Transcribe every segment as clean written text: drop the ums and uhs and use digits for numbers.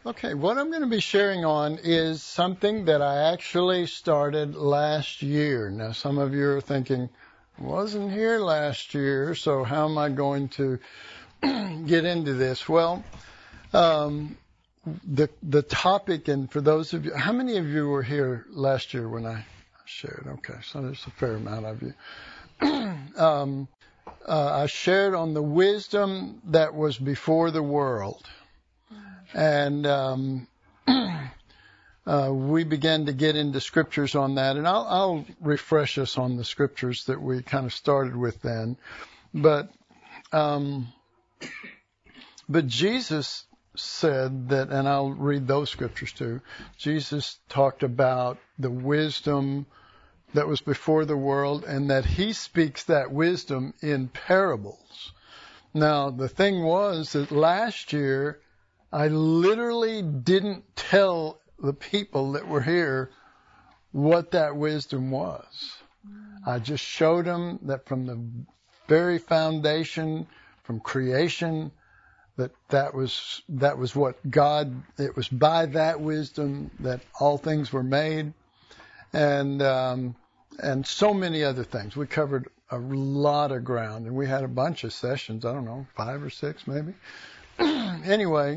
Okay, what I'm going to be sharing on is something that I actually started last year. Now, some of you are thinking, wasn't here last year, so how am I going to get into this? Well, the topic, and for those of you, how many of you were here last year when I shared? Okay, so there's a fair amount of you. I shared on the wisdom that was before the world. And we began to get into scriptures on that, and I'll refresh us on the scriptures that we kind of started with then. But Jesus said that, and I'll read those scriptures too. Jesus talked about the wisdom that was before the world, and that He speaks that wisdom in parables. Now, the thing was that last year, I literally didn't tell the people that were here what that wisdom was. I just showed them that from the very foundation, from creation, that was what God, it was by that wisdom that all things were made, and so many other things. We covered a lot of ground, and we had a bunch of sessions, I don't know, 5 or 6 maybe. Anyway,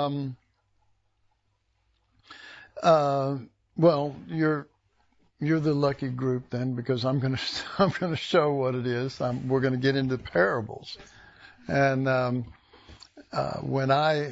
well, you're the lucky group then, because I'm going to show what it is. We're going to get into parables, and when I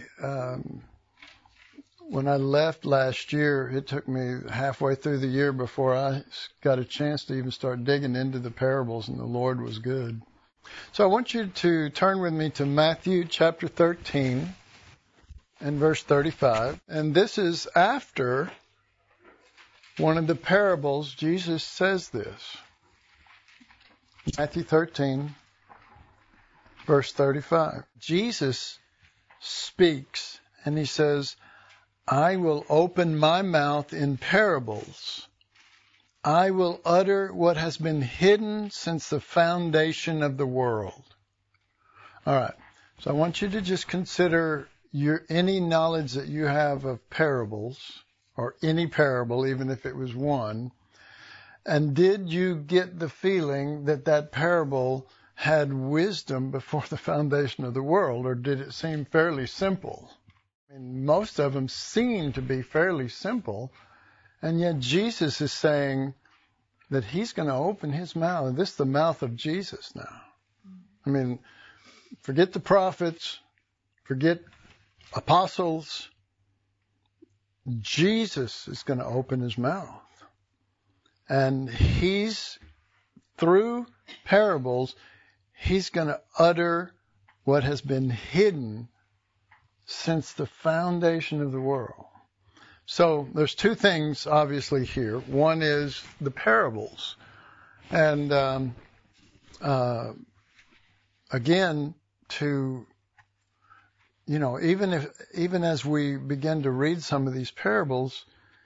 left last year, it took me halfway through the year before I got a chance to even start digging into the parables, and the Lord was good. So I want you to turn with me to Matthew chapter 13 and verse 35. And this is after one of the parables. Jesus says this. Matthew 13, verse 35. Jesus speaks and He says, I will open my mouth in parables. I will utter what has been hidden since the foundation of the world. All right. So I want you to just consider any knowledge that you have of parables, or any parable, even if it was one. And did you get the feeling that that parable had wisdom before the foundation of the world, or did it seem fairly simple? I mean, most of them seem to be fairly simple. And yet Jesus is saying that He's going to open His mouth. This is the mouth of Jesus now. I mean, forget the prophets, forget apostles. Jesus is going to open His mouth. And He's, through parables, He's going to utter what has been hidden since the foundation of the world. So there's two things, obviously, here. One is the parables. And again, even as we begin to read some of these parables,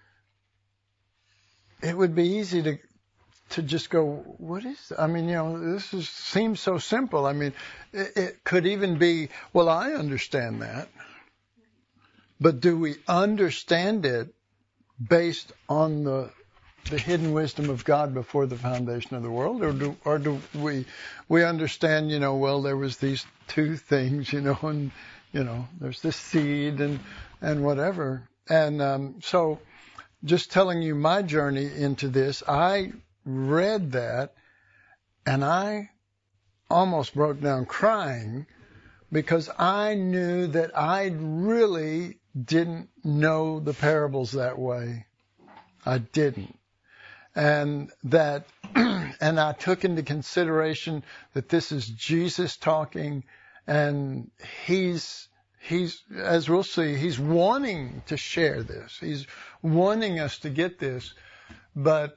it would be easy to just go, what is that? I mean, this seems so simple. I mean, it could even be, well, I understand that. But do we understand it based on the hidden wisdom of God before the foundation of the world? Or do we understand, well, there was these two things, and, there's this seed and whatever. And so just telling you my journey into this, I read that and I almost broke down crying, because I knew that I really didn't know the parables that way. I didn't. And and I took into consideration that this is Jesus talking, and He's, as we'll see, He's wanting to share this. He's wanting us to get this, but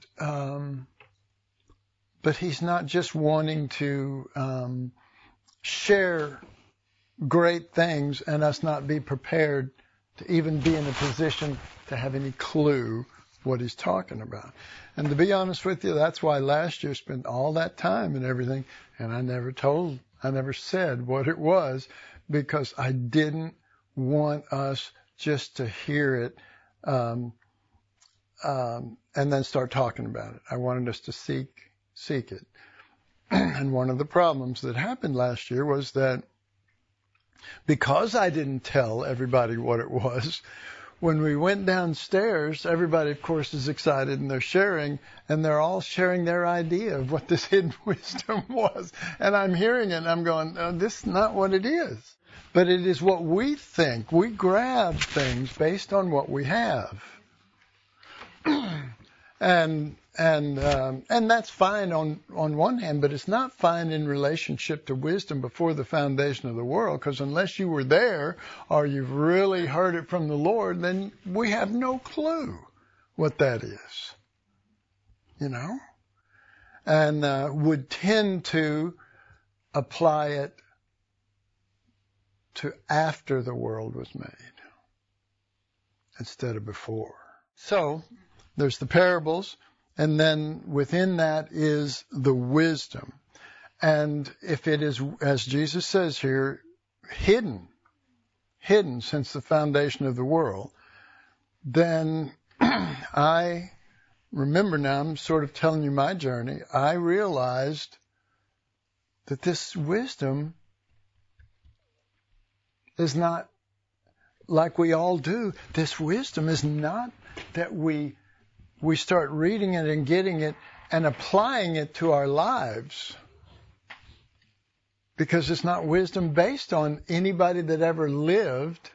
He's not just wanting to share great things and us not be prepared to even be in a position to have any clue what He's talking about. And to be honest with you, that's why last year spent all that time and everything, and I never said what it was, because I didn't want us just to hear it, and then start talking about it. I wanted us to seek it. And one of the problems that happened last year was that because I didn't tell everybody what it was, when we went downstairs, everybody, of course, is excited and they're sharing, and they're all sharing their idea of what this hidden wisdom was. And I'm hearing it and I'm going, oh, this is not what it is. But it is what we think. We grab things based on what we have. And that's fine on one hand, but it's not fine in relationship to wisdom before the foundation of the world, because unless you were there or you've really heard it from the Lord, then we have no clue what that is, and would tend to apply it to after the world was made instead of before. So there's the parables, and then within that is the wisdom. And if it is, as Jesus says here, hidden since the foundation of the world, then I remember now, I'm sort of telling you my journey, I realized that this wisdom is not like we all do. This wisdom is not that we start reading it and getting it and applying it to our lives, because it's not wisdom based on anybody that ever lived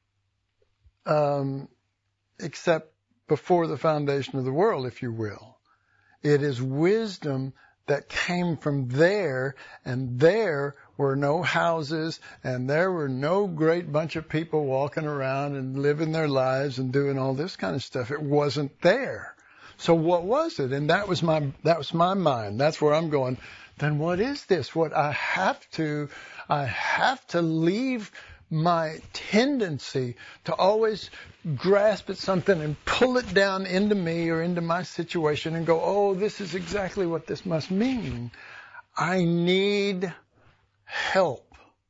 except before the foundation of the world, if you will. It is wisdom that came from there, and there were no houses, and there were no great bunch of people walking around and living their lives and doing all this kind of stuff. It wasn't there. So what was it? And that was my mind. That's where I'm going. Then what is this? What I have to leave my tendency to always grasp at something and pull it down into me or into my situation and go, oh, this is exactly what this must mean. I need help.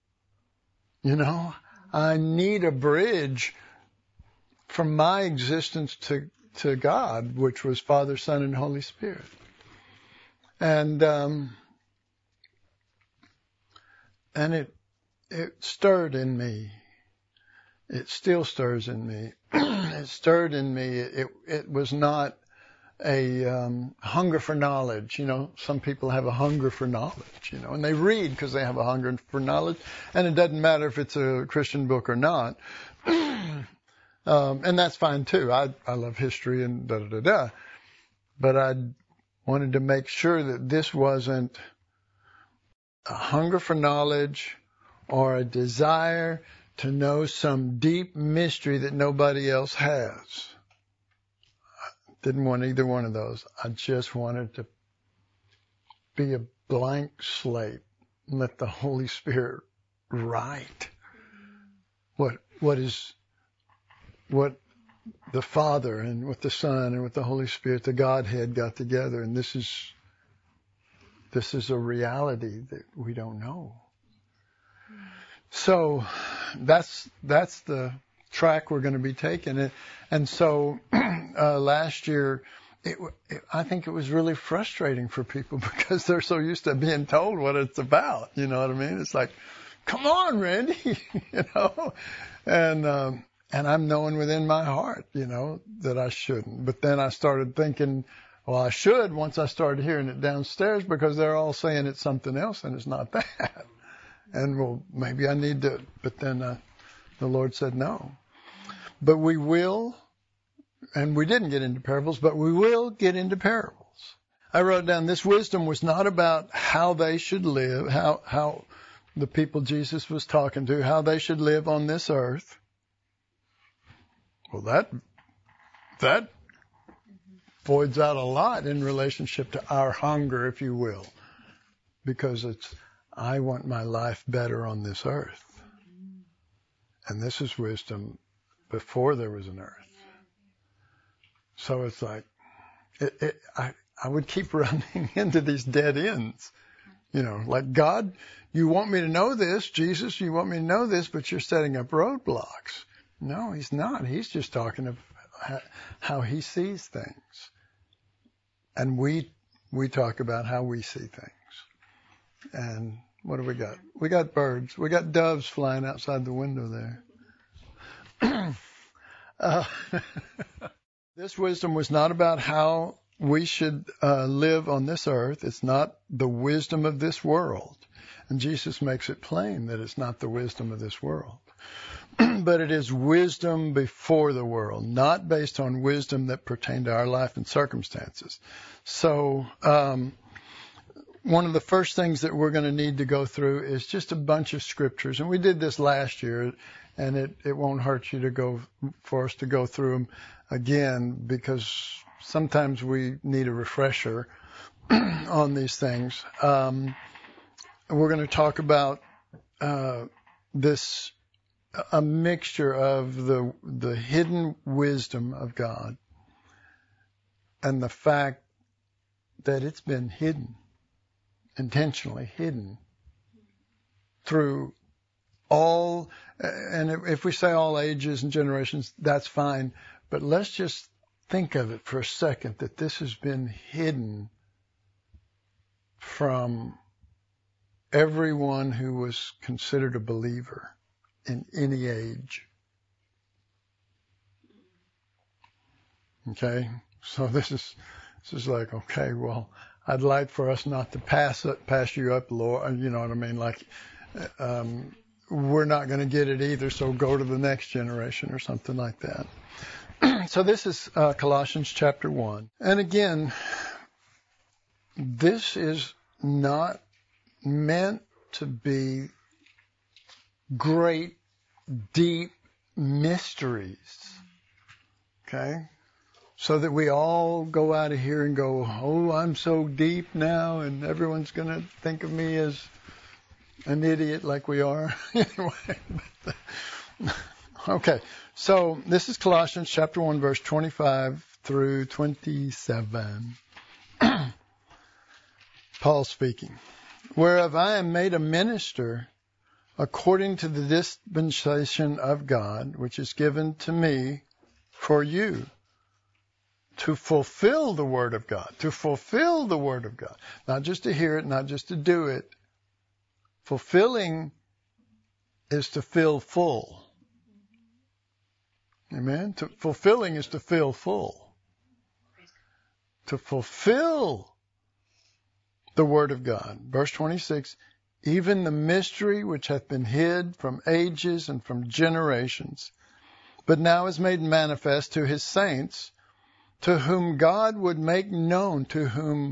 I need a bridge from my existence to God, which was Father, Son, and Holy Spirit. And it stirred in me. It still stirs in me. It stirred in me. It was not a hunger for knowledge. Some people have a hunger for knowledge, and they read because they have a hunger for knowledge, and it doesn't matter if it's a Christian book or not. And that's fine too. I love history and da-da-da-da. But I wanted to make sure that this wasn't a hunger for knowledge or a desire to know some deep mystery that nobody else has. I didn't want either one of those. I just wanted to be a blank slate and let the Holy Spirit write what the Father and what the Son and what the Holy Spirit, the Godhead, got together. And this is a reality that we don't know. So that's the track we're going to be taking. And so last year, I think it was really frustrating for people because they're so used to being told what it's about. You know what I mean? It's like, come on, Randy, And I'm knowing within my heart, that I shouldn't. But then I started thinking, well, I should once I started hearing it downstairs, because they're all saying it's something else and it's not that. And well, maybe I need to, but then the Lord said no. But we will, and we didn't get into parables, but we will get into parables. I wrote down, this wisdom was not about how they should live, how the people Jesus was talking to, how they should live on this earth. Well, that voids out a lot in relationship to our hunger, if you will, because I want my life better on this earth. And this is wisdom before there was an earth. So it's like, I would keep running into these dead ends. Like, God, you want me to know this, Jesus, you want me to know this, but you're setting up roadblocks. No, he's not. He's just talking of how he sees things. And we talk about how we see things. And what do we got? We got birds. We got doves flying outside the window there. This wisdom was not about how we should live on this earth. It's not the wisdom of this world. And Jesus makes it plain that it's not the wisdom of this world. But it is wisdom before the world, not based on wisdom that pertained to our life and circumstances. So one of the first things that we're going to need to go through is just a bunch of scriptures. And we did this last year, and it won't hurt you for us to go through them again, because sometimes we need a refresher on these things. We're going to talk about a mixture of the hidden wisdom of God and the fact that it's been hidden, intentionally hidden through all, and if we say all ages and generations, that's fine, but let's just think of it for a second that this has been hidden from everyone who was considered a believer in any age. Okay? So this is like, okay, well, I'd like for us not to pass you up, Lord. You know what I mean? Like, we're not going to get it either, so go to the next generation or something like that. So this is Colossians chapter 1. And again, this is not meant to be great, deep mysteries. Okay? So that we all go out of here and go, oh, I'm so deep now, and everyone's going to think of me as an idiot like we are. Anyway. Okay. So this is Colossians chapter 1, verse 25 through 27. Paul speaking. Whereof I am made a minister according to the dispensation of God, which is given to me for you, to fulfill the word of God. To fulfill the word of God. Not just to hear it, not just to do it. Fulfilling is to fill full. Amen? Fulfilling is to fill full. To fulfill the word of God. Verse 26, even the mystery which hath been hid from ages and from generations, but now is made manifest to his saints, to whom God would make known, to whom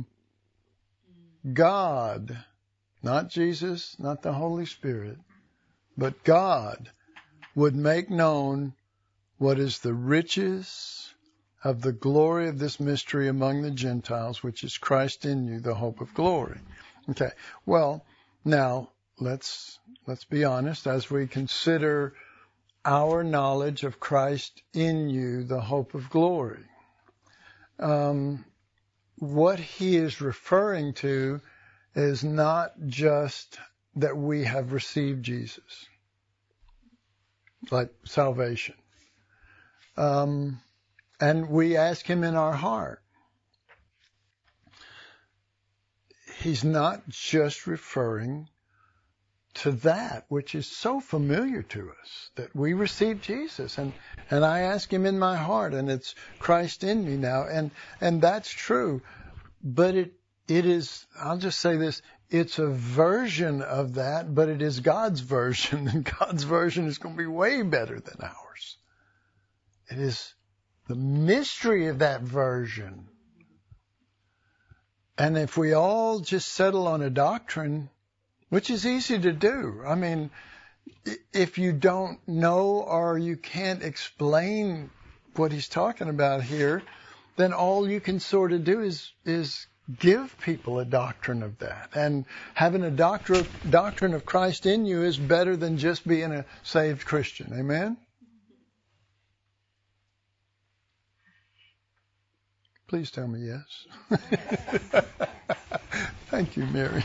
God, not Jesus, not the Holy Spirit, but God would make known what is the riches of the glory of this mystery among the Gentiles, which is Christ in you, the hope of glory. Okay. Well, now let's be honest as we consider our knowledge of Christ in you, the hope of glory. What he is referring to is not just that we have received Jesus, like salvation. And we ask him in our heart. He's not just referring to that which is so familiar to us, that we receive Jesus, and I ask him in my heart, and it's Christ in me now, and that's true. But it is, I'll just say this, it's a version of that, but it is God's version, and God's version is going to be way better than ours. It is the mystery of that version. And if we all just settle on a doctrine, which is easy to do. I mean, if you don't know or you can't explain what he's talking about here, then all you can sort of do is give people a doctrine of that. And having a doctrine of Christ in you is better than just being a saved Christian. Amen? Please tell me yes. Thank you, Mary.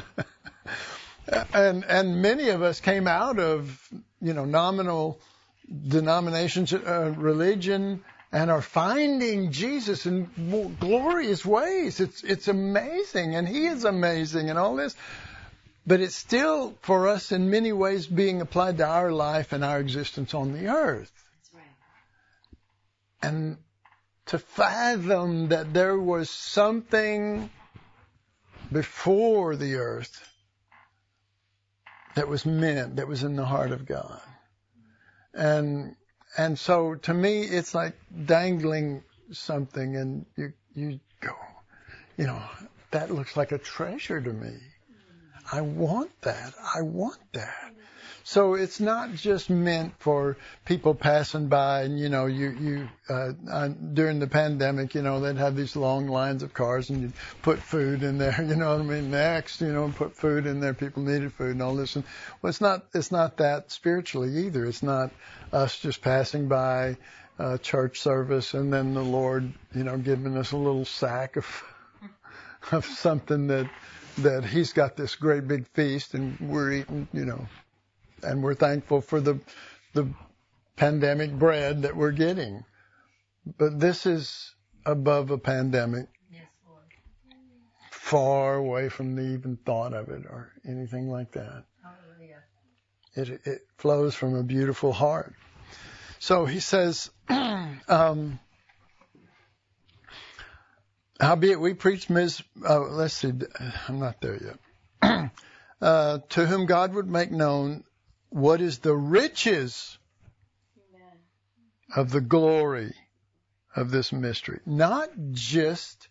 And many of us came out of, nominal denominations, religion, and are finding Jesus in more glorious ways. It's amazing, and He is amazing, and all this. But it's still, for us, in many ways, being applied to our life and our existence on the earth. That's right. And to fathom that there was something before the earth that was meant, that was in the heart of God. And so to me, it's like dangling something, and you go, that looks like a treasure to me. I want that. I want that. So it's not just meant for people passing by, and during the pandemic, they'd have these long lines of cars, and you'd put food in there, next, put food in there. People needed food and all this. And it's not that spiritually either. It's not us just passing by church service and then the Lord, giving us a little sack of something that He's got this great big feast, and we're eating, and we're thankful for the pandemic bread that we're getting. But this is it pandemic. Yes, Lord. Far away from the even thought of it or anything like that. Hallelujah. It flows from a beautiful heart. So he says, howbeit we preach let's see, I'm not there yet. To whom God would make known what is the riches Amen. Of the glory of this mystery. Not just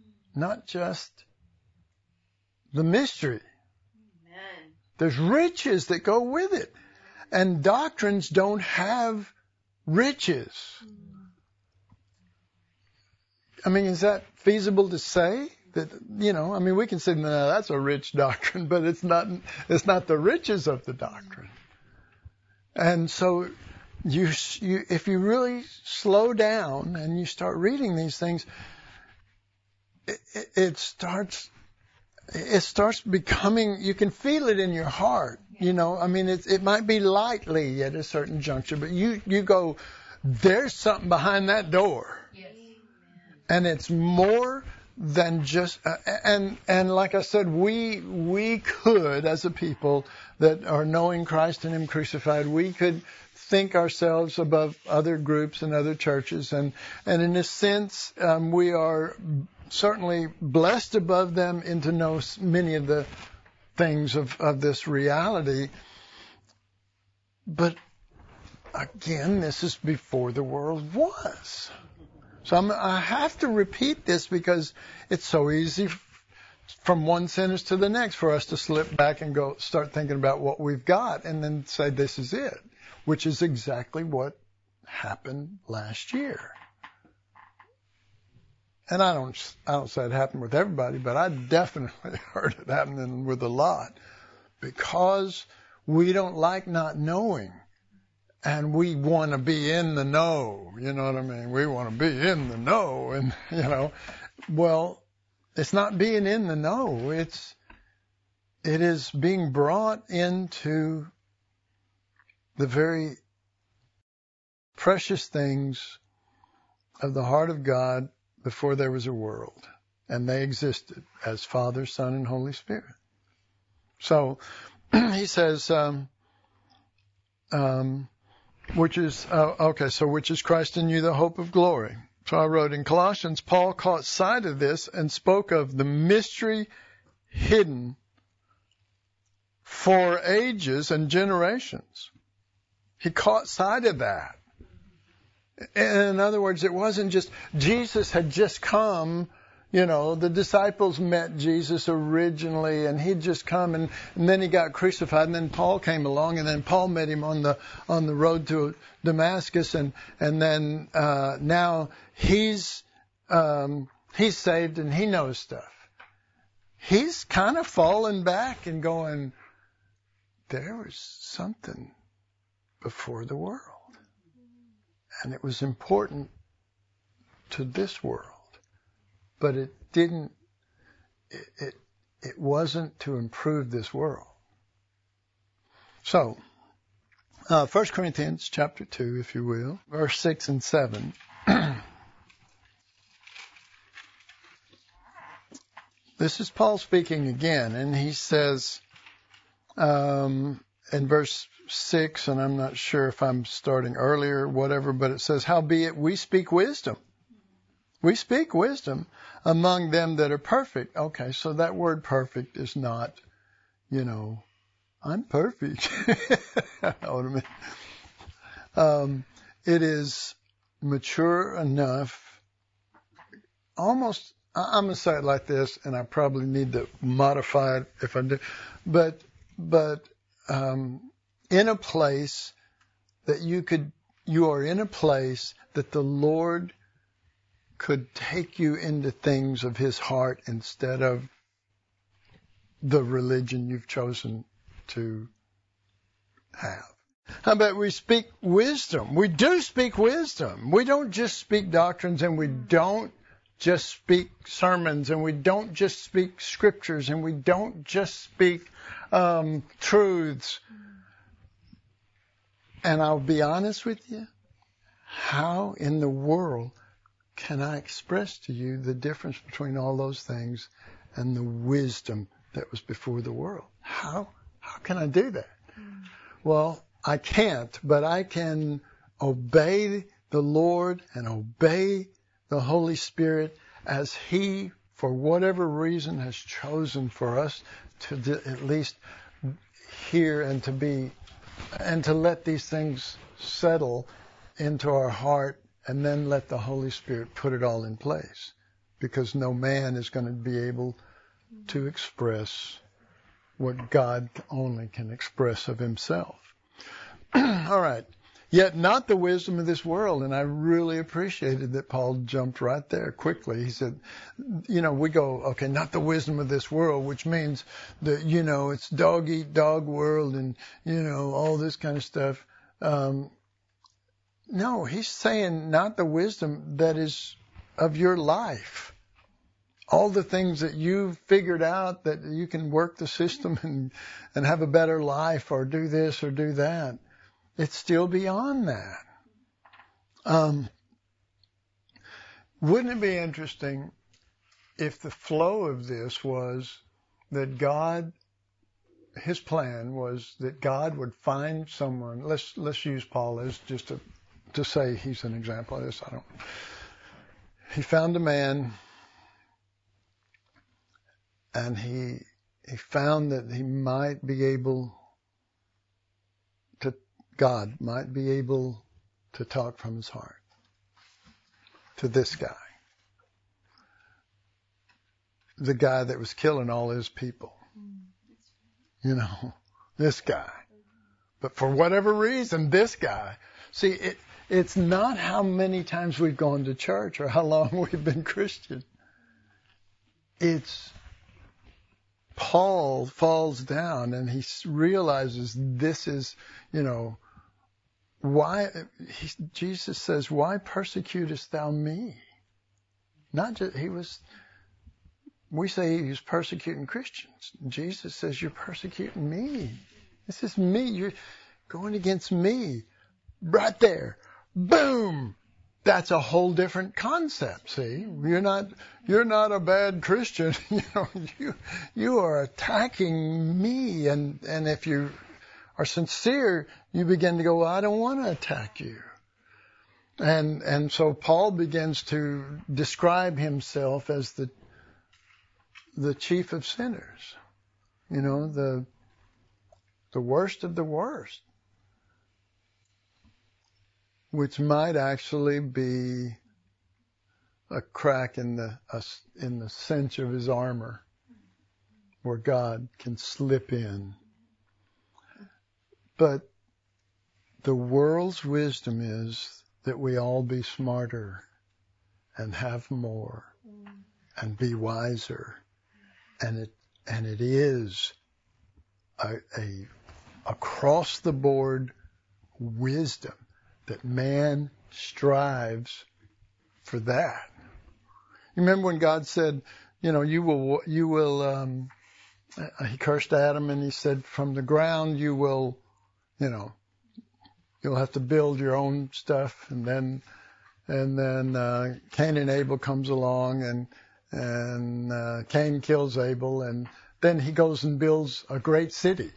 the mystery. Amen. There's riches that go with it. And doctrines don't have riches. I mean, is that feasible to say? That, we can say, no, that's a rich doctrine, but it's not the riches of the doctrine. And so if you really slow down and you start reading these things, it starts becoming, you can feel it in your heart. It might be lightly at a certain juncture, but you go, there's something behind that door. Yes. And it's more than just, and like I said, we could, as a people that are knowing Christ and Him crucified, we could think ourselves above other groups and other churches, and in a sense, we are certainly blessed above them, and to know many of the things of this reality. But again, this is before the world was. So I have to repeat this because it's so easy from one sentence to the next for us to slip back and start thinking about what we've got and then say this is it, which is exactly what happened last year. And I don't say it happened with everybody, but I definitely heard it happening with a lot, because we don't like not knowing. And we want to be in the know, you know what I mean? We want to be in the know, and, well, it's not being in the know. It is being brought into the very precious things of the heart of God before there was a world. And they existed as Father, Son, and Holy Spirit. So, he says, which is Christ in you, the hope of glory. So I wrote in Colossians, Paul caught sight of this and spoke of the mystery hidden for ages and generations. He caught sight of that. In other words, it wasn't just Jesus had just come. The disciples met Jesus originally, and he'd just come, and then he got crucified, and then Paul came along, and then Paul met him on the road to Damascus, and then now he's saved and he knows stuff. He's kind of fallen back and going, there was something before the world, and it was important to this world. But it wasn't to improve this world. So, 1 Corinthians chapter 2, if you will, verse 6 and 7. This is Paul speaking again, and he says in verse 6, and I'm not sure if I'm starting earlier or whatever, but it says, howbeit we speak wisdom. We speak wisdom among them that are perfect. Okay, so that word perfect is not, I'm perfect. I know what I mean. It is mature enough, almost, I'm going to say it like this, and I probably need to modify it if I do, but in a place that you are in a place that the Lord could take you into things of His heart instead of the religion you've chosen to have. How about we speak wisdom? We do speak wisdom. We don't just speak doctrines, and we don't just speak sermons, and we don't just speak scriptures, and we don't just speak truths. And I'll be honest with you, how in the world can I express to you the difference between all those things and the wisdom that was before the world? How can I do that? Well, I can't, but I can obey the Lord and obey the Holy Spirit as He, for whatever reason, has chosen for us to at least hear and to let these things settle into our heart, and then let the Holy Spirit put it all in place, because no man is going to be able to express what God only can express of Himself. All right. Yet not the wisdom of this world. And I really appreciated that Paul jumped right there quickly. He said, we go, okay, not the wisdom of this world, which means that, it's dog eat dog world and, all this kind of stuff. No, he's saying not the wisdom that is of your life. All the things that you've figured out that you can work the system and have a better life or do this or do that. It's still beyond that. Wouldn't it be interesting if the flow of this was that God, His plan was that God would find someone. Let's use Paul as just to say he's an example of this. He found a man, and he found that God might be able to talk from His heart to this guy. The guy that was killing all his people. This guy. But for whatever reason, this guy. See, it's not how many times we've gone to church or how long we've been Christian. It's Paul falls down and he realizes this is, why Jesus says, why persecutest thou me? Not just, we say he was persecuting Christians. Jesus says, you're persecuting me. This is me. You're going against me. Right there. Boom. That's a whole different concept. See, you're not a bad Christian. You are attacking me. And if you are sincere, you begin to go, well, I don't want to attack you. And so Paul begins to describe himself as the chief of sinners. The worst of the worst. Which might actually be a crack in the cinch of his armor, where God can slip in. But the world's wisdom is that we all be smarter and have more and be wiser, and it is a across the board wisdom. That man strives for that. You remember when God said, you will, he cursed Adam and he said, from the ground you will, You'll have to build your own stuff. And then Cain and Abel comes along, and Cain kills Abel, and then he goes and builds a great city.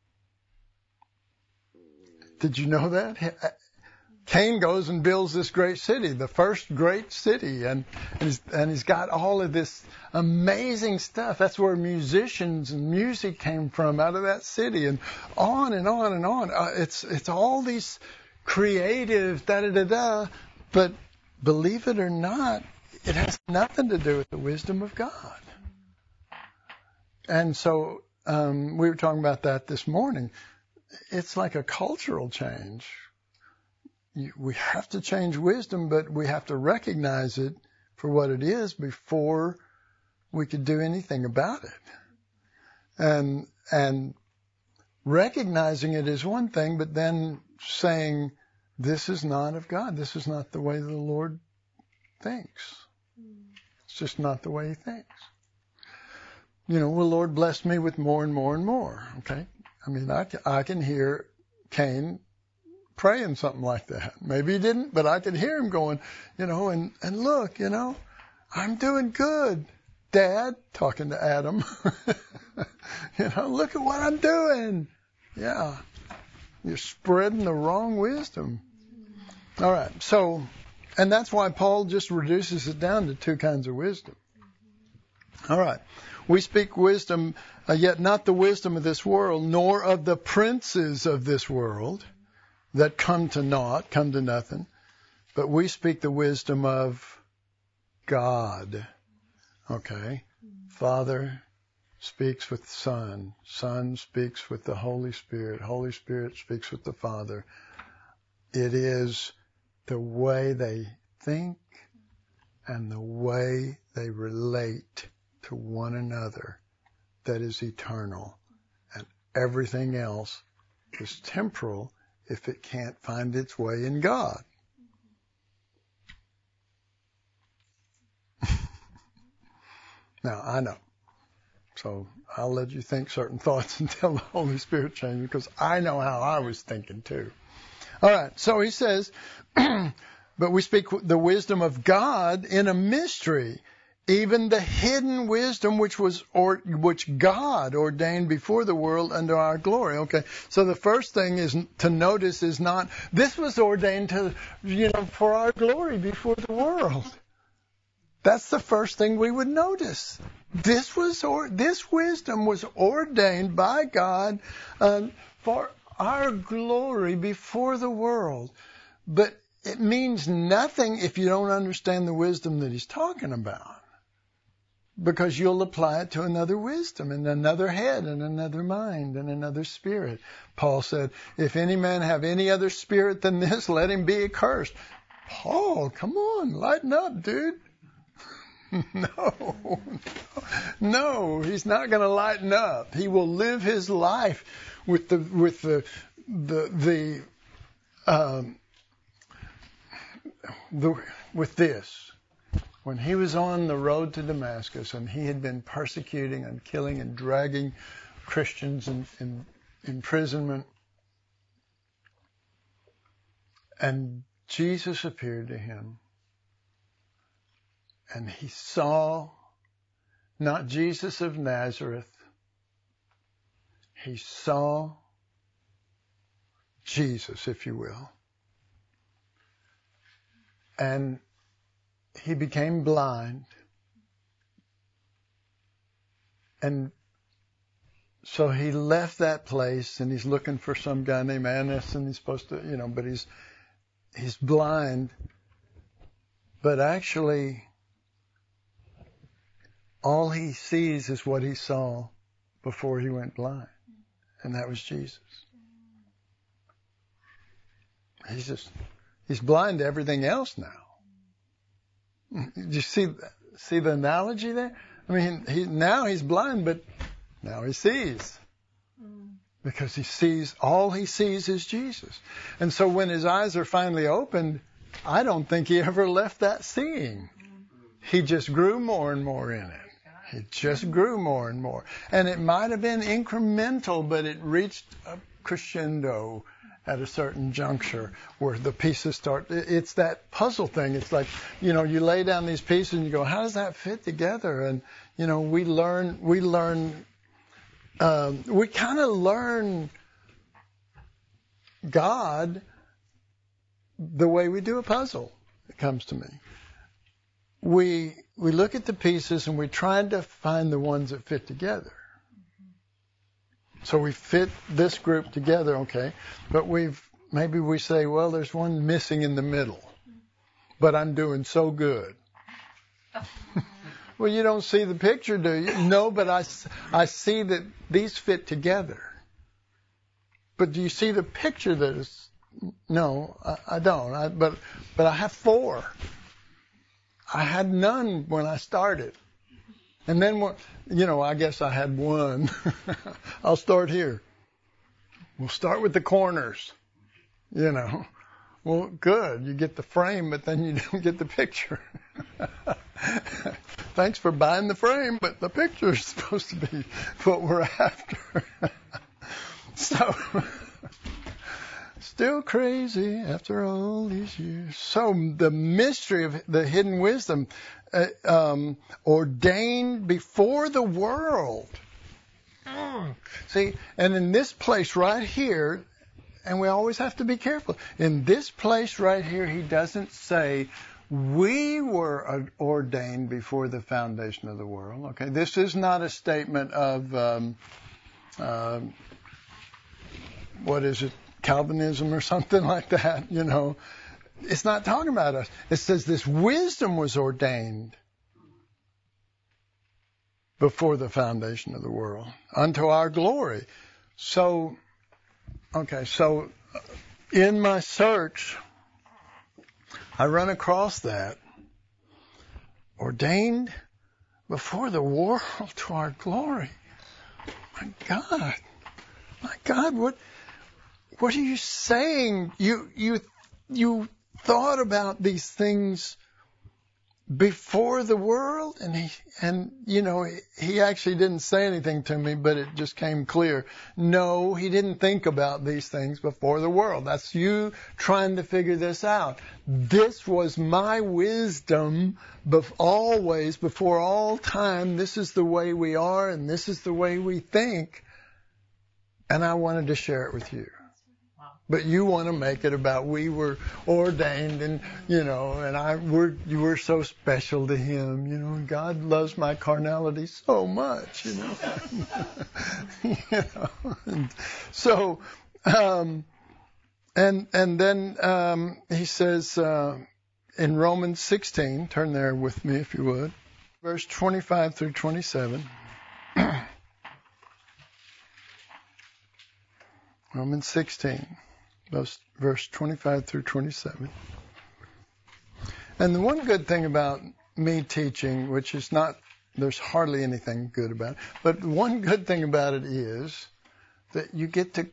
Did you know that? Cain goes and builds this great city, the first great city, and he's got all of this amazing stuff. That's where musicians and music came from, out of that city, and on and on and on. It's all these creative da-da-da-da, but believe it or not, it has nothing to do with the wisdom of God. And so we were talking about that this morning. It's like a cultural change. We have to change wisdom, but we have to recognize it for what it is before we could do anything about it. And recognizing it is one thing, but then saying, this is not of God. This is not the way the Lord thinks. It's just not the way he thinks. The Lord blessed me with more and more and more. Okay? I mean, I can hear Cain praying something like that. Maybe he didn't, but I could hear him going, and look, I'm doing good, Dad, talking to Adam. Look at what I'm doing. Yeah. You're spreading the wrong wisdom. All right. So, and that's why Paul just reduces it down to two kinds of wisdom. All right. We speak wisdom, yet not the wisdom of this world, nor of the princes of this world that come to naught, come to nothing. But we speak the wisdom of God. Okay? Father speaks with the Son. Son speaks with the Holy Spirit. Holy Spirit speaks with the Father. It is the way they think and the way they relate to one another that is eternal. And everything else is temporal if it can't find its way in God. Now, I know. So I'll let you think certain thoughts until the Holy Spirit changes, because I know how I was thinking too. All right. So he says, but we speak the wisdom of God in a mystery, even the hidden wisdom which God ordained before the world unto our glory. Okay. So the first thing is to notice is not, this was ordained to, for our glory before the world. That's the first thing we would notice. This wisdom was ordained by God for our glory before the world. But it means nothing if you don't understand the wisdom that he's talking about. Because you'll apply it to another wisdom and another head and another mind and another spirit. Paul said, if any man have any other spirit than this, let him be accursed. Paul, come on, lighten up, dude. No, he's not going to lighten up. He will live his life with this. When he was on the road to Damascus and he had been persecuting and killing and dragging Christians in imprisonment, and Jesus appeared to him. And he saw not Jesus of Nazareth. He saw Jesus, if you will. And he became blind. And so he left that place and he's looking for some guy named Annas, and he's supposed to, but he's blind. But actually, all he sees is what he saw before he went blind. And that was Jesus. He's blind to everything else now. Did you see the analogy there? I mean, now he's blind, but now he sees. Because all he sees is Jesus. And so when his eyes are finally opened, I don't think he ever left that seeing. He just grew more and more in it. It just grew more and more. And it might have been incremental, but it reached a crescendo at a certain juncture where the pieces start. It's that puzzle thing. It's like, you lay down these pieces and you go, how does that fit together? And, we kind of learn God the way we do a puzzle, it comes to me. We look at the pieces and we try to find the ones that fit together. So we fit this group together, okay, but maybe we say, well, there's one missing in the middle, but I'm doing so good. Well, you don't see the picture, do you? No, but I see that these fit together. But do you see the picture that is? No, I don't. But I have 4. I had none when I started. And then, I guess I had 1. I'll start here. We'll start with the corners. Well, good. You get the frame, but then you don't get the picture. Thanks for buying the frame, but the picture is supposed to be what we're after. So, still crazy after all these years. So, the mystery of the hidden wisdom, ordained before the world. See, and in this place right here, and we always have to be careful. In this place right here, he doesn't say, we were ordained before the foundation of the world. Okay, this is not a statement of, what is it, Calvinism or something like that, It's not talking about us. It says this wisdom was ordained before the foundation of the world unto our glory. So in my search, I run across that. Ordained before the world to our glory. My God, what are you saying? You thought about these things before the world, and he actually didn't say anything to me, but it just came clear. No, he didn't think about these things before the world. That's you trying to figure this out. This was my wisdom always, before all time. This is the way we are, and this is the way we think. And I wanted to share it with you. But you want to make it about we were ordained and, and you were so special to him, and God loves my carnality so much, And so, and then, he says, in Romans 16, turn there with me if you would, verse 25 through 27. Romans 16. Verse 25 through 27. And the one good thing about me teaching, which is there's hardly anything good about it, but one good thing about it is that you get to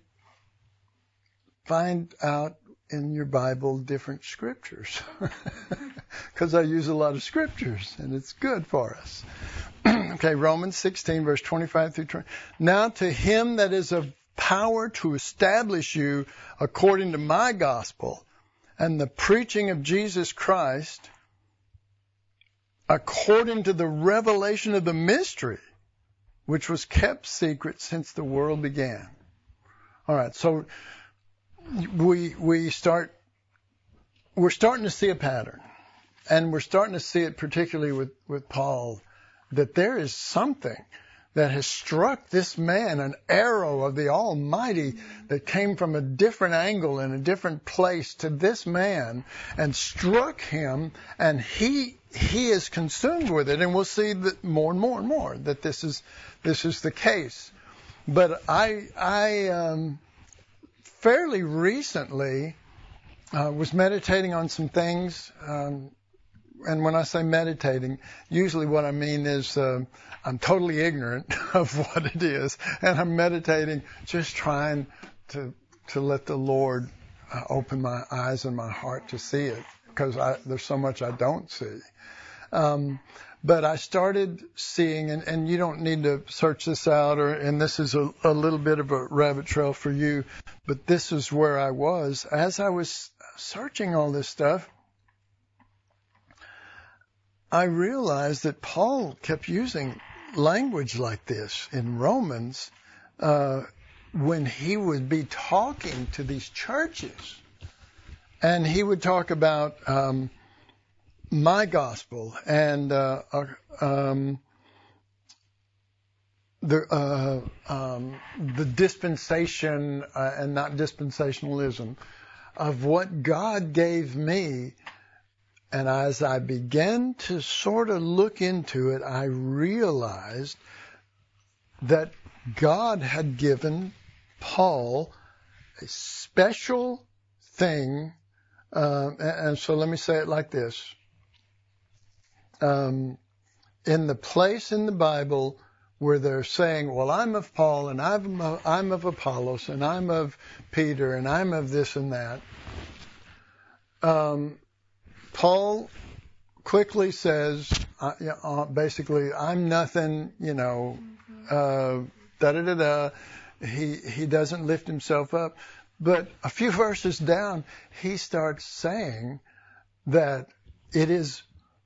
find out in your Bible different scriptures. Because I use a lot of scriptures, and it's good for us. Okay, Romans 16, verse 25 through 20. Now to him that is of power to establish you according to my gospel and the preaching of Jesus Christ according to the revelation of the mystery which was kept secret since the world began. All right, so we're starting to see a pattern, and we're starting to see it particularly with Paul, that there is something that has struck this man, an arrow of the Almighty that came from a different angle in a different place to this man and struck him, and he is consumed with it. And we'll see that more and more and more that this is the case. But I fairly recently was meditating on some things. And when I say meditating, usually what I mean is I'm totally ignorant of what it is. And I'm meditating, just trying to let the Lord open my eyes and my heart to see it. Because there's so much I don't see. But I started seeing, and you don't need to search this out, and this is a little bit of a rabbit trail for you, but this is where I was. As I was searching all this stuff, I realized that Paul kept using language like this in Romans when he would be talking to these churches. And he would talk about my gospel and the dispensation and not dispensationalism of what God gave me. And as I began to sort of look into it, I realized that God had given Paul a special thing. And so let me say it like this. In the place in the Bible where they're saying, well, I'm of Paul, and I'm of Apollos, and I'm of Peter, and I'm of this and that, Paul quickly says, basically, I'm nothing, He doesn't lift himself up. But a few verses down, he starts saying that it is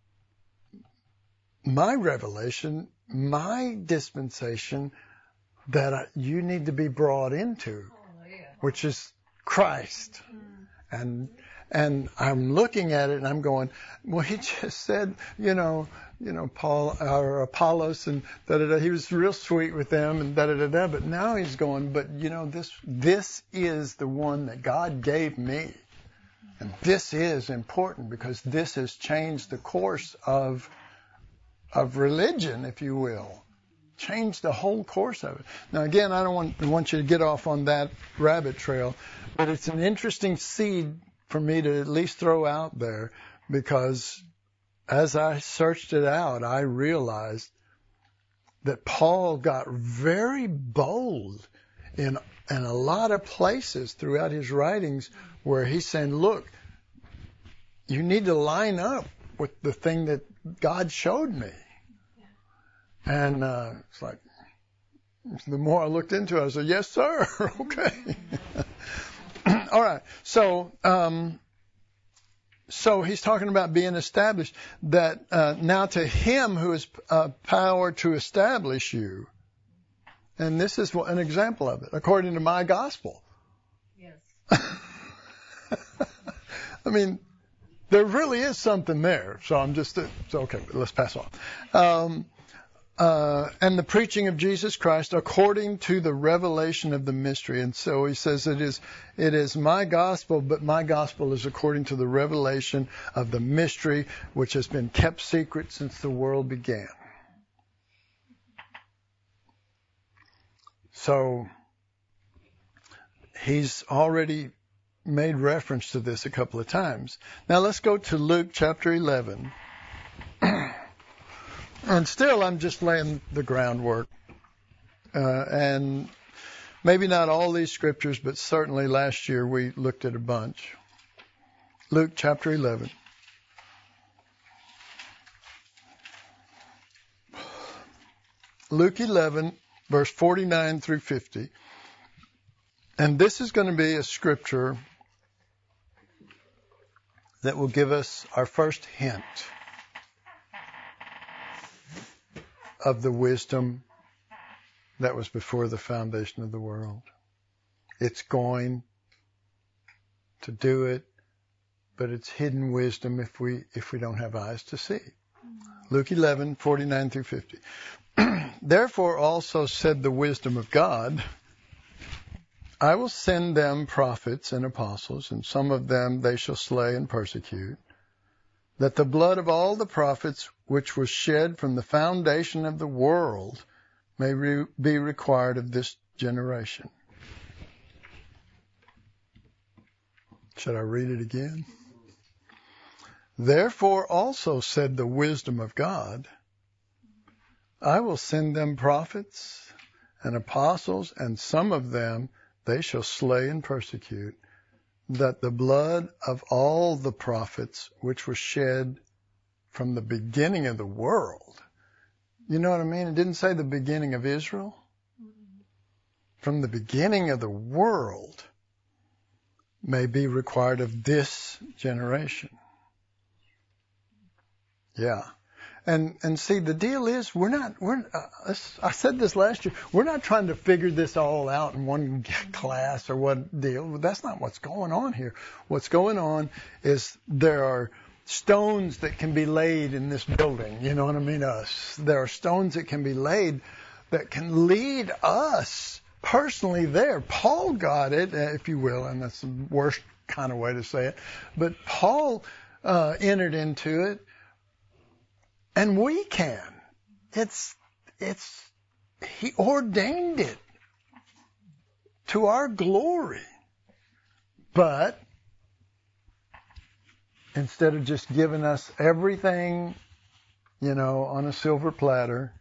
my revelation, my dispensation that you need to be brought into, which is Christ. And I'm looking at it and I'm going, well, he just said, Paul or Apollos and da-da-da. He was real sweet with them and da-da-da-da. But now he's going, but this is the one that God gave me. And this is important because this has changed the course of religion, if you will. Changed the whole course of it. Now again, I don't want you to get off on that rabbit trail, but it's an interesting seed for me to at least throw out there, because as I searched it out, I realized that Paul got very bold in a lot of places throughout his writings where he's saying, look, you need to line up with the thing that God showed me. And it's like, the more I looked into it, I said, yes, sir. Okay. All right. So he's talking about being established, that now to him who has power to establish you. And this is an example of it, according to my gospel. Yes. I mean, there really is something there. So okay, let's pass on. And the preaching of Jesus Christ according to the revelation of the mystery. And so he says it is my gospel, but my gospel is according to the revelation of the mystery which has been kept secret since the world began. So he's already made reference to this a couple of times. Now let's go to Luke chapter 11. And still, I'm just laying the groundwork. And maybe not all these scriptures, but certainly last year we looked at a bunch. Luke chapter 11. Luke 11, verse 49 through 50. And this is going to be a scripture that will give us our first hint of the wisdom that was before the foundation of the world. It's going to do it, but it's hidden wisdom if we don't have eyes to see. Luke 11, 49 through 50. Therefore also said the wisdom of God, I will send them prophets and apostles, and some of them they shall slay and persecute, that the blood of all the prophets which was shed from the foundation of the world may be required of this generation. Should I read it again? Therefore also said the wisdom of God, I will send them prophets and apostles, and some of them they shall slay and persecute, that the blood of all the prophets which was shed from the beginning of the world. You know what I mean? It didn't say the beginning of Israel. From the beginning of the world may be required of this generation. Yeah. And see, the deal is I said this last year, we're not trying to figure this all out in one class or what deal. That's not what's going on here. What's going on is there are stones that can be laid in this building. You know what I mean? There are stones that can be laid that can lead us personally there. Paul got it, if you will, and that's the worst kind of way to say it. But Paul entered into it. And we can. He ordained it to our glory. But instead of just giving us everything, on a silver platter,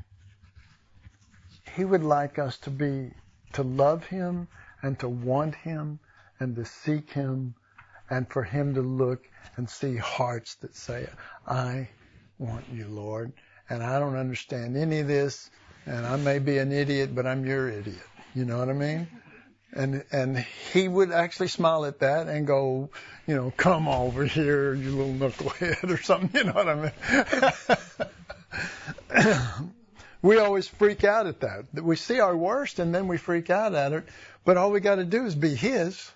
he would like us to love him and to want him and to seek him and for him to look and see hearts that say, I want you, Lord, and I don't understand any of this, and I may be an idiot, but I'm your idiot. You know what I mean? And he would actually smile at that and go, come over here, you little knucklehead, or something. You know what I mean? We always freak out at that. We see our worst, and then we freak out at it. But all we got to do is be his.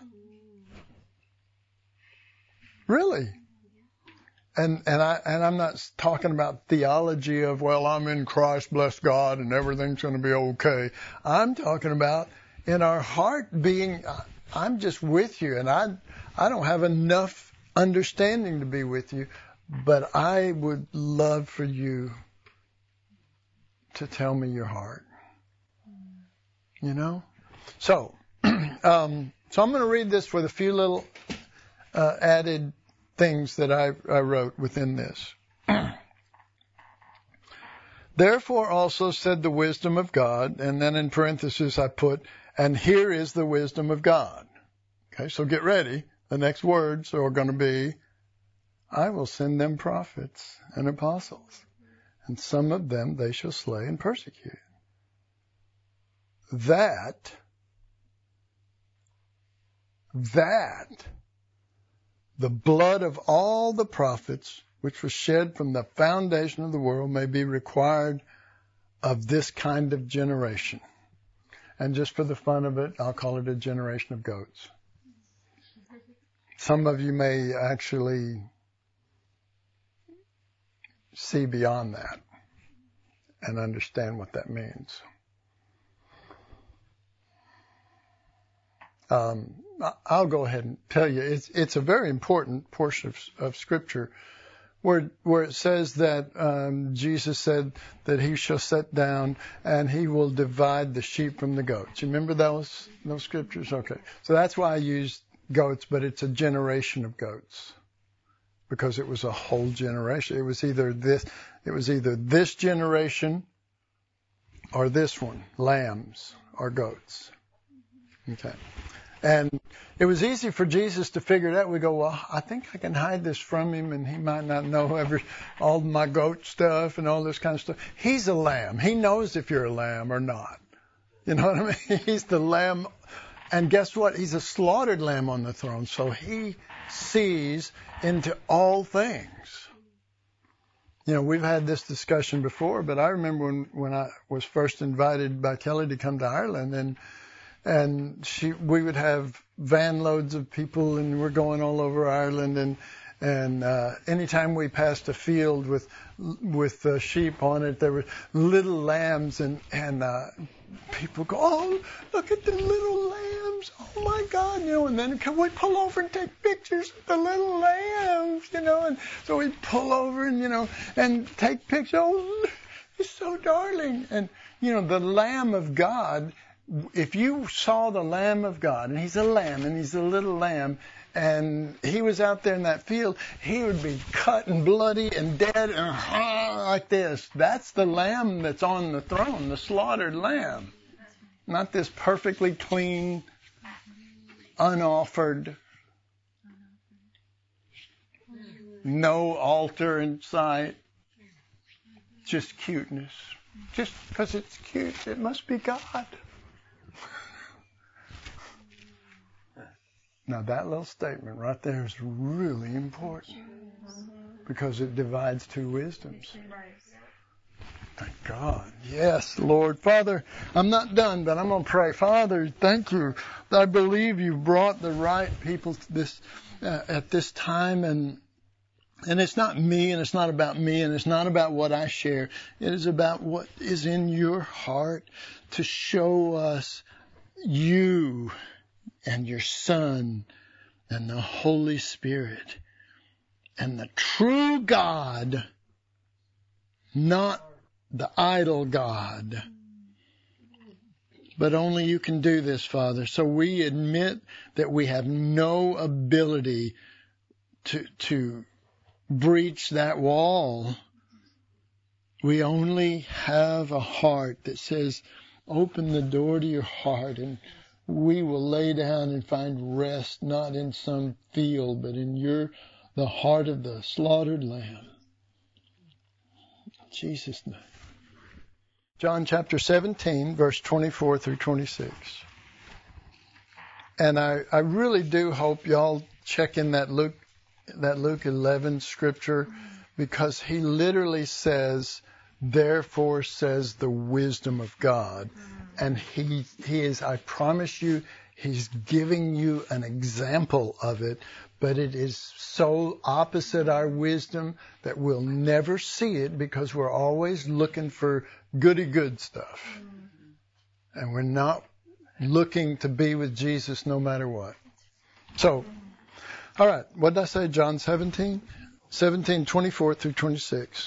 Really. And I'm not talking about theology of, well, I'm in Christ, bless God, and everything's going to be okay. I'm talking about in our heart being, I'm just with you, and I don't have enough understanding to be with you, but I would love for you to tell me your heart. So, I'm going to read this with a few little added things that I wrote within this. Therefore also said the wisdom of God, and then in parentheses I put, and here is the wisdom of God. Okay, so get ready. The next words are going to be, I will send them prophets and apostles, and some of them they shall slay and persecute. That the blood of all the prophets, which was shed from the foundation of the world, may be required of this kind of generation. And just for the fun of it, I'll call it a generation of goats. Some of you may actually see beyond that and understand what that means. I'll go ahead and tell you, it's a very important portion of Scripture where it says that Jesus said that he shall sit down and he will divide the sheep from the goats. You remember those scriptures? Okay. So that's why I used goats, but it's a generation of goats because it was a whole generation. It was either this generation or this one, lambs or goats. Okay. And it was easy for Jesus to figure it out. We go, well, I think I can hide this from him, and he might not know all my goat stuff and all this kind of stuff. He's a lamb. He knows if you're a lamb or not. You know what I mean? He's the lamb. And guess what? He's a slaughtered lamb on the throne. So he sees into all things. We've had this discussion before, but I remember when I was first invited by Kelly to come to Ireland, and we would have van loads of people, and we're going all over Ireland, and anytime we passed a field with sheep on it, there were little lambs, and people go, oh, look at the little lambs, oh my God, and then can we pull over and take pictures of the little lambs, and so we'd pull over and take pictures. Oh, it's so darling. And the Lamb of God, if you saw the Lamb of God, and he's a lamb, and he's a little lamb, and he was out there in that field, he would be cut and bloody and dead and like this. That's the lamb that's on the throne, the slaughtered lamb. Not this perfectly clean, unoffered. No altar in sight. Just cuteness. Just because it's cute, it must be God. Now that little statement right there is really important because it divides two wisdoms. Thank God. Yes, Lord. Father, I'm not done, but I'm going to pray. Father, thank you. I believe you brought the right people to this at this time, and it's not me, and it's not about me, and it's not about what I share. It is about what is in your heart to show us you and your Son and the Holy Spirit and the true God, not the idol God. But only you can do this, Father. So we admit that we have no ability to breach that wall. We only have a heart that says, open the door to your heart and we will lay down and find rest, not in some field, but in the heart of the slaughtered lamb. In Jesus' name. John chapter 17, verse 24 through 26. And I really do hope y'all check in that Luke 11 scripture, because he literally says, therefore says the wisdom of God. And he is, I promise you, he's giving you an example of it, but it is so opposite our wisdom that we'll never see it because we're always looking for goody good stuff. And we're not looking to be with Jesus no matter what. So, all right, what did I say? John 17, 24 through 26.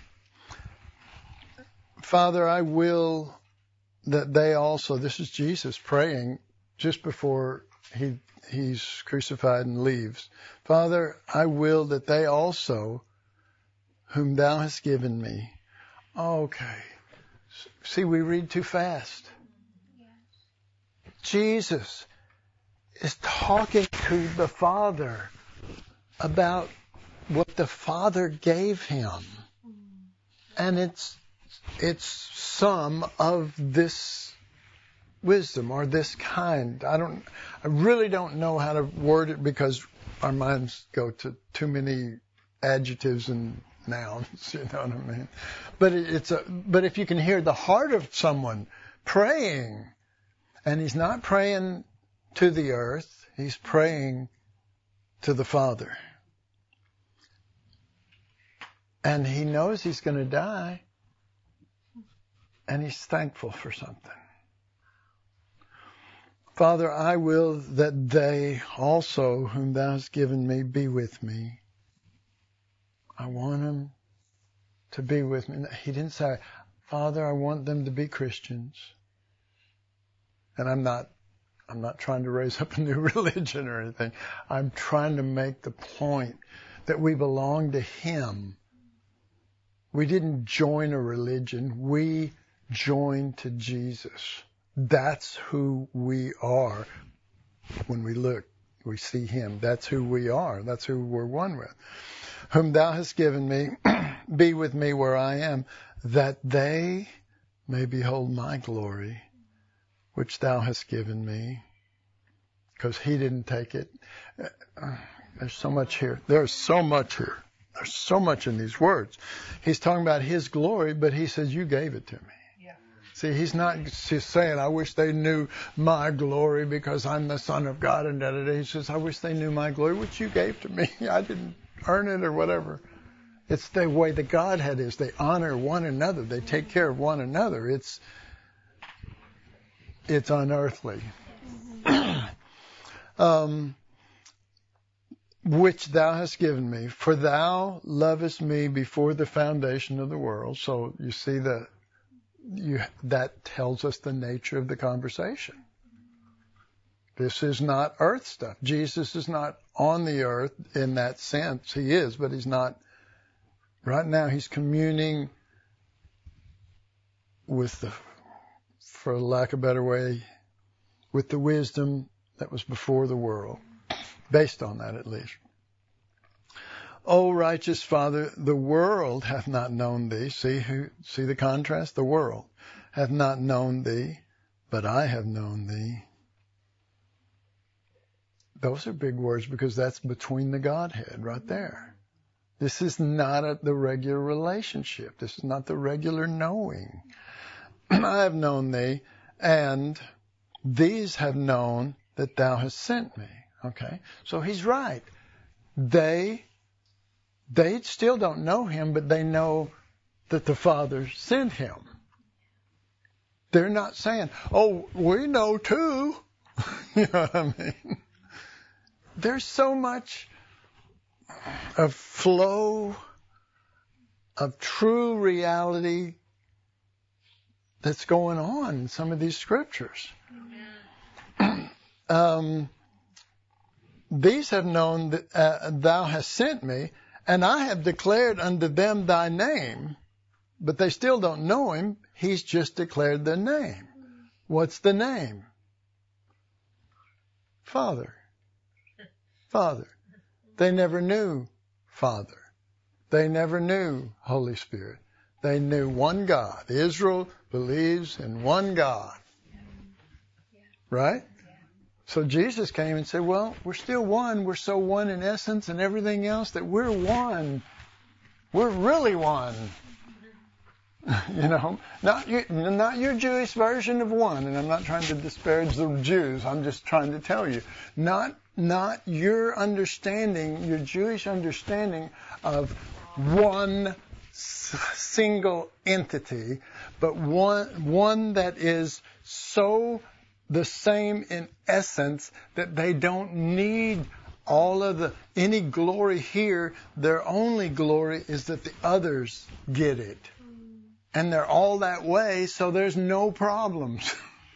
Father, I will that they also, this is Jesus praying just before he's crucified and leaves. Father, I will that they also, whom thou hast given me. Okay. See, we read too fast. Jesus is talking to the Father about what the Father gave him. And it's some of this wisdom or this kind. I really don't know how to word it because our minds go to too many adjectives and nouns, you know what I mean? But if you can hear the heart of someone praying, and he's not praying to the earth, he's praying to the Father. And he knows he's going to die. And he's thankful for something. Father, I will that they also, whom thou hast given me, be with me. I want them to be with me. He didn't say, Father, I want them to be Christians. And I'm not trying to raise up a new religion or anything. I'm trying to make the point that we belong to him. We didn't join a religion. We joined to Jesus. That's who we are. When we look, we see him. That's who we are. That's who we're one with. Whom thou hast given me, be with me where I am, that they may behold my glory, which thou hast given me. Because he didn't take it. There's so much here. There's so much here. There's so much in these words. He's talking about his glory, but he says, you gave it to me. Yeah. See, he's not just saying, I wish they knew my glory because I'm the Son of God and da-da-da. He says, I wish they knew my glory, which you gave to me. I didn't earn it or whatever. It's the way the Godhead is. They honor one another. They take care of one another. It's unearthly. Which thou hast given me, for thou lovest me before the foundation of the world. So you see that tells us the nature of the conversation. This is not earth stuff. Jesus is not on the earth in that sense. He is, but he's not. Right now he's communing with for lack of a better way, with the wisdom that was before the world. Based on that, at least. O righteous Father, the world hath not known thee. See the contrast? The world hath not known thee, but I have known thee. Those are big words because that's between the Godhead right there. This is not the regular relationship. This is not the regular knowing. I have known thee, and these have known that thou hast sent me. Okay? So he's right. They still don't know him, but they know that the Father sent him. They're not saying, oh, we know too. You know what I mean? There's so much of flow of true reality that's going on in some of these scriptures. These have known that thou hast sent me, and I have declared unto them thy name, but they still don't know him. He's just declared the name. What's the name? Father. Father. They never knew Father. They never knew Holy Spirit. They knew one God. Israel believes in one God. Right? So Jesus came and said, well, we're still one. We're so one in essence and everything else that we're one. We're really one. You know, not your Jewish version of one. And I'm not trying to disparage the Jews. I'm just trying to tell you. Not your understanding, your Jewish understanding of one single entity, but one that is so the same in essence that they don't need any glory here. Their only glory is that the others get it. And they're all that way, so there's no problems.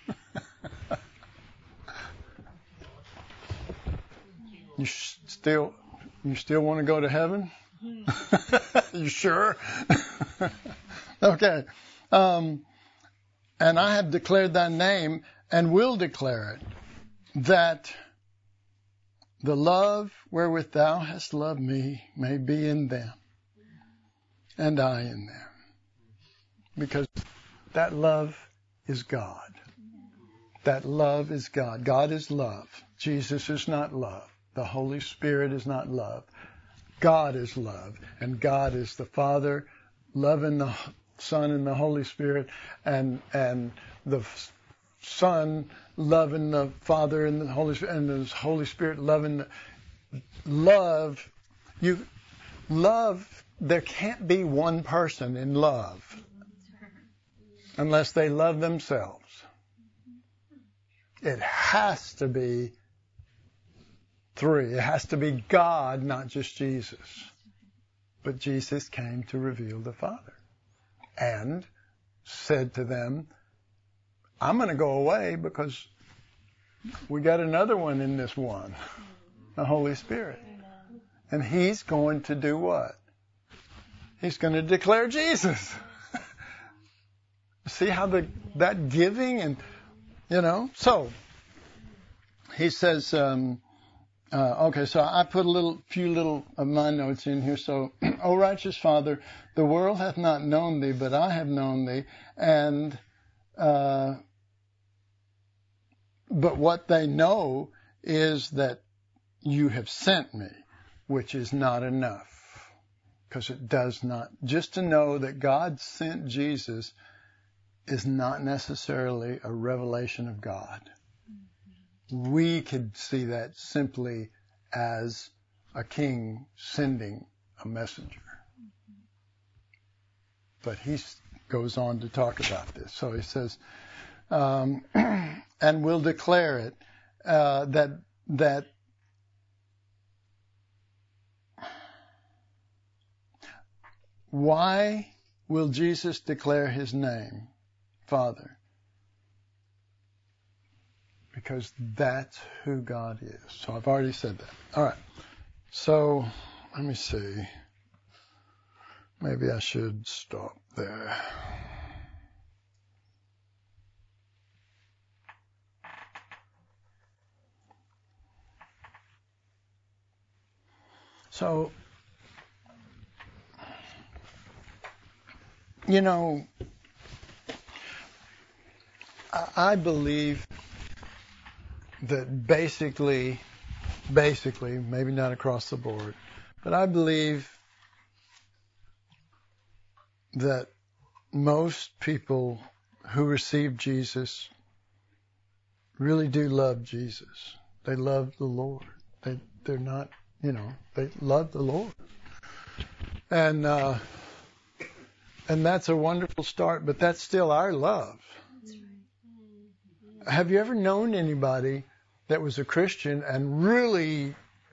You still want to go to heaven? You sure? Okay. And I have declared thy name and will declare it, that the love wherewith thou hast loved me may be in them, and I in them. Because that love is God. That love is God. God is love. Jesus is not love. The Holy Spirit is not love. God is love. And God is the Father, loving the Son and the Holy Spirit, and the Son loving the Father and the Holy Spirit, and the Holy Spirit loving love. There can't be one person in love unless they love themselves. It has to be three. It has to be God, not just Jesus. But Jesus came to reveal the Father and said to them, I'm going to go away because we got another one in this one, the Holy Spirit. And he's going to do what? He's going to declare Jesus. See how that giving and, so he says, okay, so I put few little of my notes in here. So, O righteous Father, the world hath not known thee, but I have known thee, and but what they know is that you have sent me, which is not enough, because it does not. Just to know that God sent Jesus is not necessarily a revelation of God. We could see that simply as a king sending a messenger. But he goes on to talk about this. So he says, and we'll declare it, that why will Jesus declare his name, Father? Because that's who God is. So I've already said that. All right. So let me see. Maybe I should stop there. So You know, I believe that basically, maybe not across the board, but I believe that most people who receive Jesus really do love Jesus. They love the Lord. They're not, they love the Lord. And that's a wonderful start, but that's still our love. Have you ever known anybody that was a Christian and really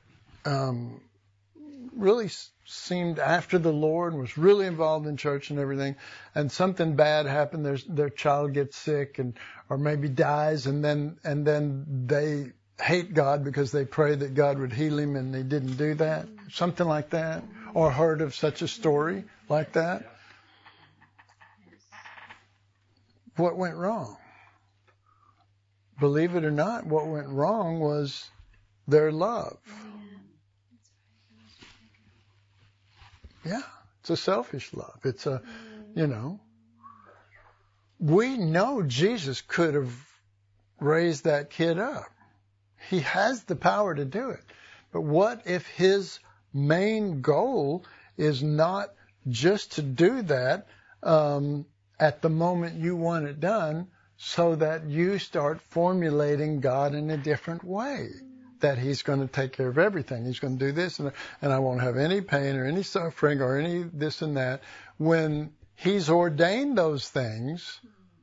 seemed after the Lord and was really involved in church and everything, and something bad happened, their child gets sick or maybe dies, and then they hate God because they prayed that God would heal him and they didn't do that? Something like that? Or heard of such a story like that? What went wrong? Believe it or not, what went wrong was their love. Yeah, it's a selfish love. It's we know Jesus could have raised that kid up. He has the power to do it. But what if his main goal is not just to do that at the moment you want it done, so that you start formulating God in a different way, that he's going to take care of everything. He's going to do this, and I won't have any pain or any suffering or any this and that. When he's ordained those things,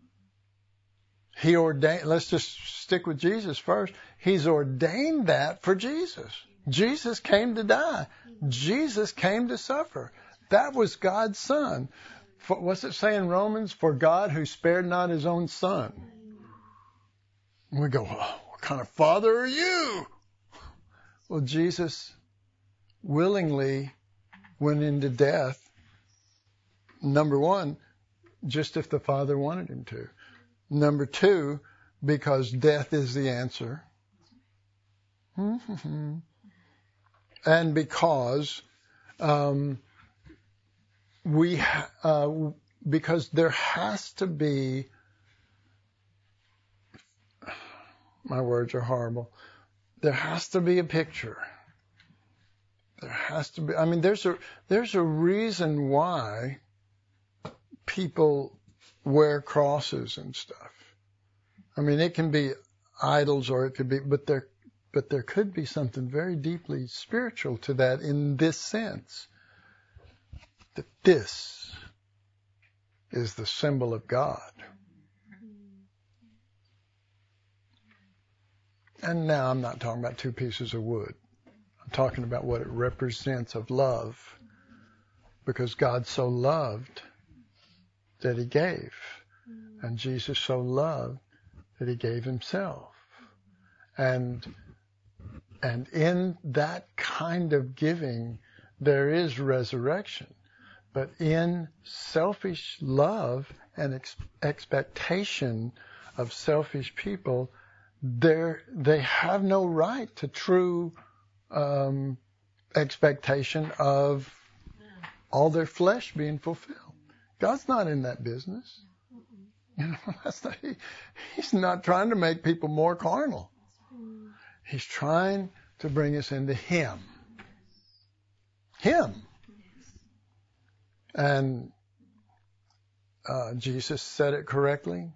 let's just stick with Jesus first. He's ordained that for Jesus. Jesus came to die. Jesus came to suffer. That was God's Son. What's it say in Romans? For God who spared not his own Son. And we go, oh, what kind of father are you? Well, Jesus willingly went into death. Number one, just if the Father wanted him to. Number two, because death is the answer. And because because there has to be, my words are horrible, there has to be a picture. There has to be, there's a reason why people wear crosses and stuff. It can be idols, or it could be, but there could be something very deeply spiritual to that, in this sense, that this is the symbol of God. And now I'm not talking about two pieces of wood. I'm talking about what it represents of love, because God so loved that he gave, and Jesus so loved that he gave himself. And in that kind of giving, there is resurrection. But in selfish love and expectation of selfish people, they have no right to true expectation of all their flesh being fulfilled. God's not in that business. He's not trying to make people more carnal. He's trying to bring us into him. Him. And Jesus said it correctly.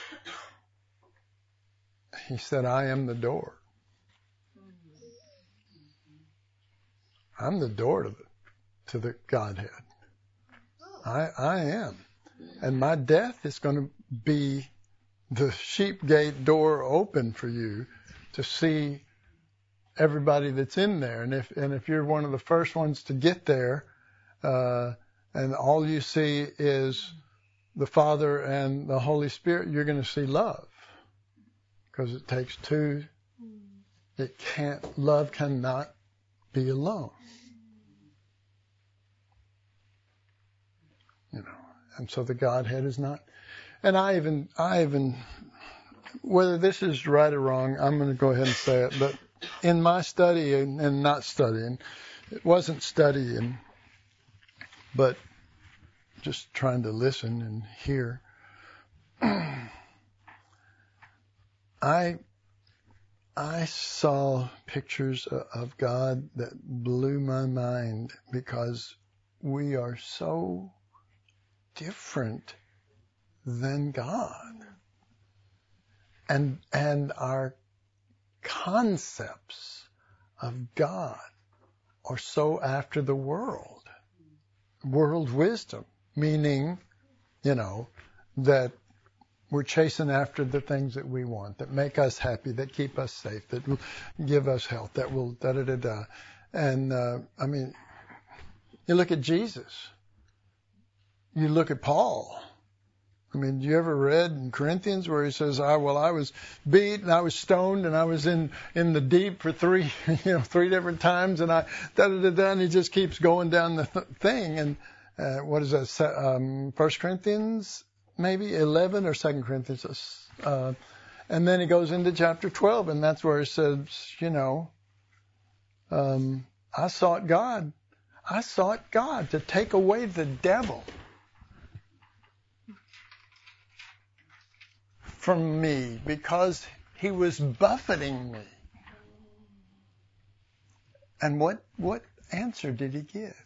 He said, I am the door. I'm the door to the Godhead. I am. And my death is going to be the sheep gate door open for you to see everybody that's in there. And if you're one of the first ones to get there, and all you see is the Father and the Holy Spirit, you're going to see love. Because it takes two. Love cannot be alone. And so the Godhead is not. And I even, whether this is right or wrong, I'm going to go ahead and say it, but in my study and not studying, it wasn't studying, but just trying to listen and hear. I saw pictures of God that blew my mind because we are so different than God. And our concepts of God are so after the world wisdom, meaning, that we're chasing after the things that we want, that make us happy, that keep us safe, that will give us health, that will da-da-da-da. And, you look at Jesus. You look at Paul. You ever read in Corinthians where he says, I was beat and I was stoned and I was in the deep for three different times and and he just keeps going down the thing. And, what is that? 1 Corinthians, maybe 11 or 2 Corinthians. And then he goes into chapter 12 and that's where he says, I sought God to take away the devil from me because he was buffeting me. And what answer did he give?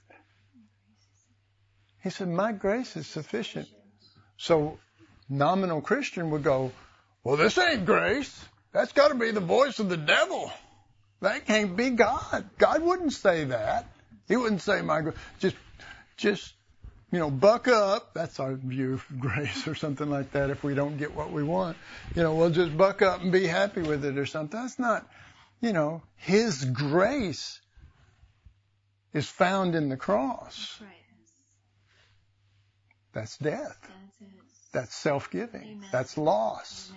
He said, my grace is sufficient. So nominal Christian would go, well, this ain't grace. That's got to be the voice of the devil. That can't be God. God wouldn't say that. He wouldn't say my grace. Just buck up. That's our view of grace or something like that. If we don't get what we want, we'll just buck up and be happy with it or something. That's not, His grace is found in the cross. That's right. That's death. That's it. That's self-giving. Amen. That's loss.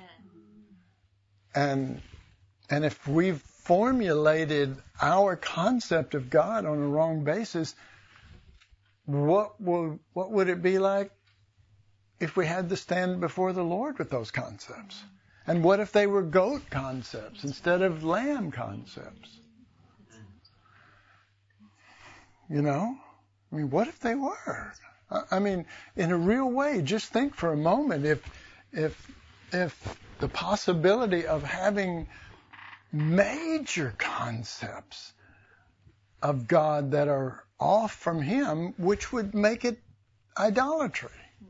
Amen. And if we've formulated our concept of God on a wrong basis, what would it be like if we had to stand before the Lord with those concepts? And what if they were goat concepts instead of lamb concepts? What if they were? In a real way, just think for a moment if the possibility of having major concepts of God that are off from Him, which would make it idolatry.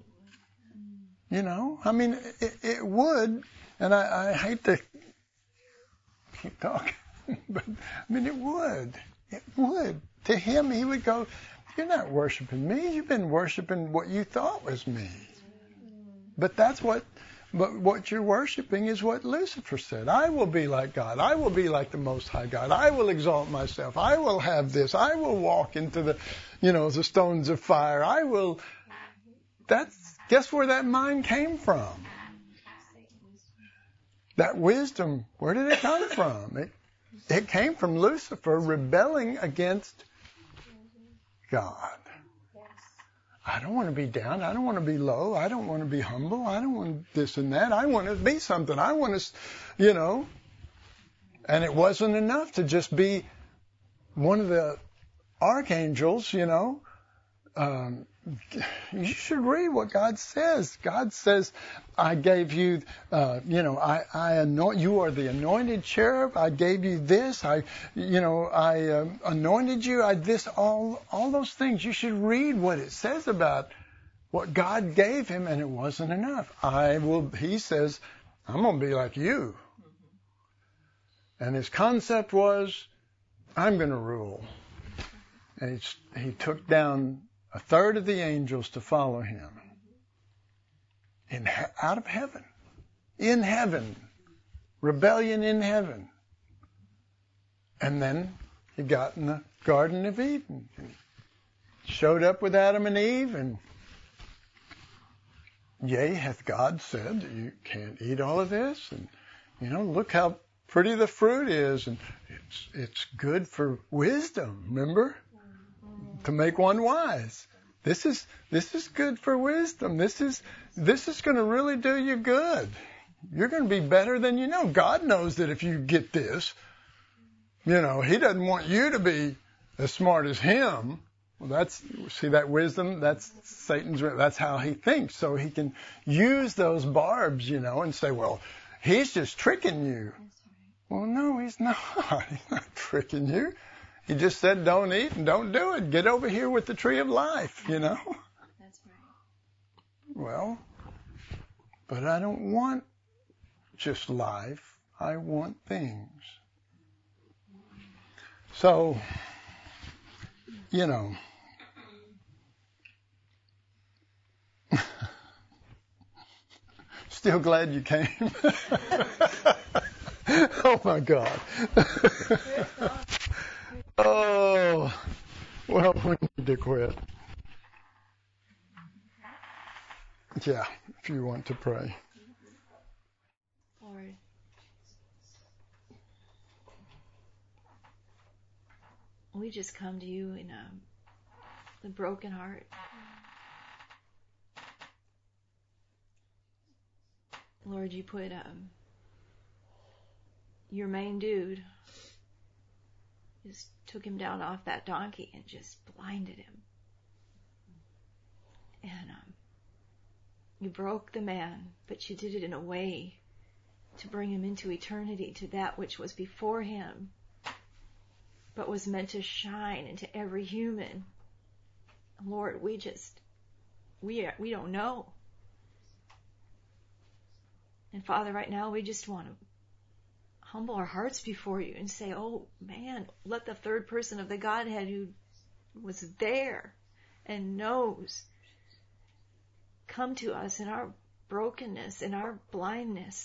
It would, and I hate to keep talking, but it would. It would. To Him, He would go, you're not worshiping me. You've been worshiping what you thought was me. But what you're worshiping is what Lucifer said. I will be like God. I will be like the Most High God. I will exalt myself. I will have this. I will walk into the stones of fire. Guess where that mind came from? That wisdom, where did it come from? It came from Lucifer rebelling against God. I don't want to be down. I don't want to be low. I don't want to be humble. I don't want this and that. I want to be something. I want to, And it wasn't enough to just be one of the archangels, You should read what God says. God says, I gave you, I anoint, you are the anointed cherub. I gave you this. I anointed you. All those things. You should read what it says about what God gave him, and it wasn't enough. He says, I'm going to be like you. And his concept was, I'm going to rule. And he took down a third of the angels to follow him. Out of heaven. In heaven. Rebellion in heaven. And then he got in the Garden of Eden. And showed up with Adam and Eve. And yea, hath God said that you can't eat all of this? And, look how pretty the fruit is. And it's good for wisdom, remember? To make one wise. This is good for wisdom. This is going to really do you good. You're going to be better than you know. God knows that if you get this, he doesn't want you to be as smart as him. Well, see that wisdom? That's Satan's, that's how he thinks. So he can use those barbs, and say, well, he's just tricking you. Well, no, he's not. He's not tricking you. He just said don't eat and don't do it. Get over here with the tree of life, That's right. Well, but I don't want just life. I want things. So, still glad you came. Oh my God. Oh, well, we need to quit. Yeah, if you want to pray. Lord, we just come to you in the broken heart. Lord, you put your main dude, just took him down off that donkey and just blinded him. And you broke the man, but you did it in a way to bring him into eternity, to that which was before him, but was meant to shine into every human. Lord, we don't know. And Father, right now we just want to humble our hearts before you and say, oh man, let the third person of the Godhead who was there and knows come to us in our brokenness, in our blindness,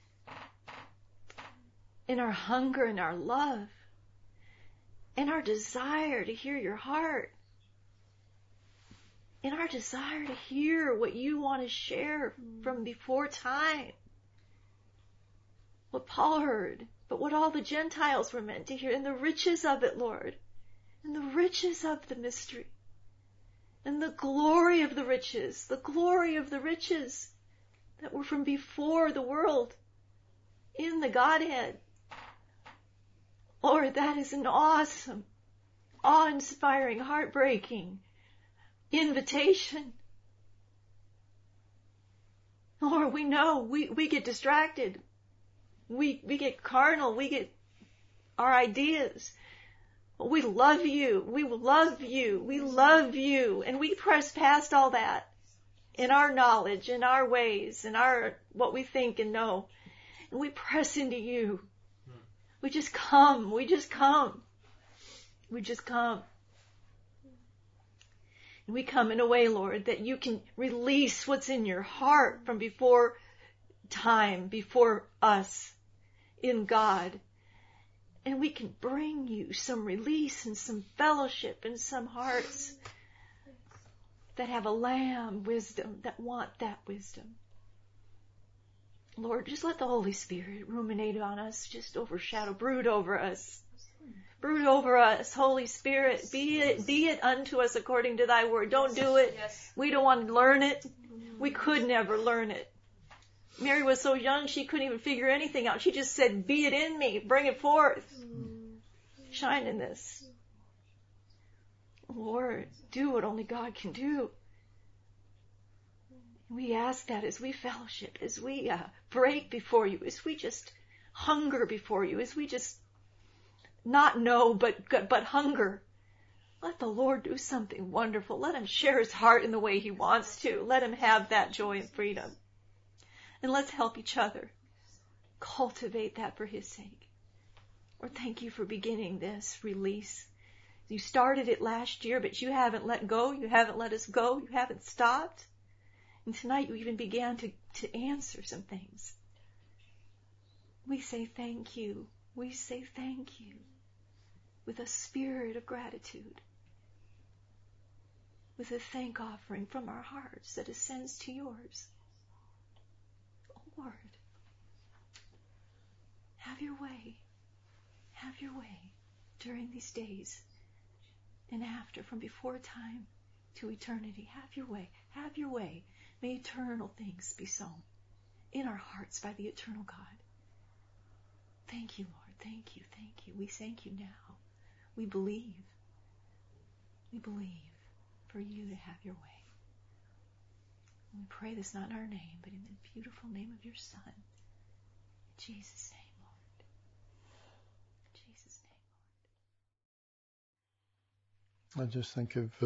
in our hunger and our love, in our desire to hear your heart, in our desire to hear what you want to share from before time. What Paul heard, but what all the Gentiles were meant to hear, and the riches of it, Lord, and the riches of the mystery, and the glory of the riches that were from before the world in the Godhead. Lord, that is an awesome, awe-inspiring, heartbreaking invitation. Lord, we know we get distracted. We get carnal. We get our ideas. But we love you. We love you. We love you. And we press past all that in our knowledge, in our ways, in our what we think and know. And we press into you. We just come. We just come. We just come. And we come in a way, Lord, that you can release what's in your heart from before time, before us, in God. And we can bring you some release and some fellowship and some hearts that have a lamb wisdom, that want that wisdom. Lord, just let the Holy Spirit ruminate on us, just overshadow, brood over us. Brood over us, Holy Spirit. Be it unto us according to thy word. Don't do it. We don't want to learn it. We could never learn it. Mary was so young she couldn't even figure anything out. She just said, be it in me. Bring it forth. Shine in this. Lord, do what only God can do. We ask that as we fellowship, as we break before you, as we just hunger before you, as we just not know but hunger. Let the Lord do something wonderful. Let him share his heart in the way he wants to. Let him have that joy and freedom. And let's help each other cultivate that for his sake. Lord, thank you for beginning this release. You started it last year, but you haven't let go. You haven't let us go. You haven't stopped. And tonight you even began to answer some things. We say thank you. We say thank you with a spirit of gratitude, with a thank offering from our hearts that ascends to yours. Lord, have your way. Have your way during these days and after, from before time to eternity. Have your way. Have your way. May eternal things be sown in our hearts by the eternal God. Thank you, Lord. Thank you. Thank you. We thank you now. We believe. We believe for you to have your way. We pray this not in our name, but in the beautiful name of your Son. In Jesus' name, Lord. In Jesus' name, I just think of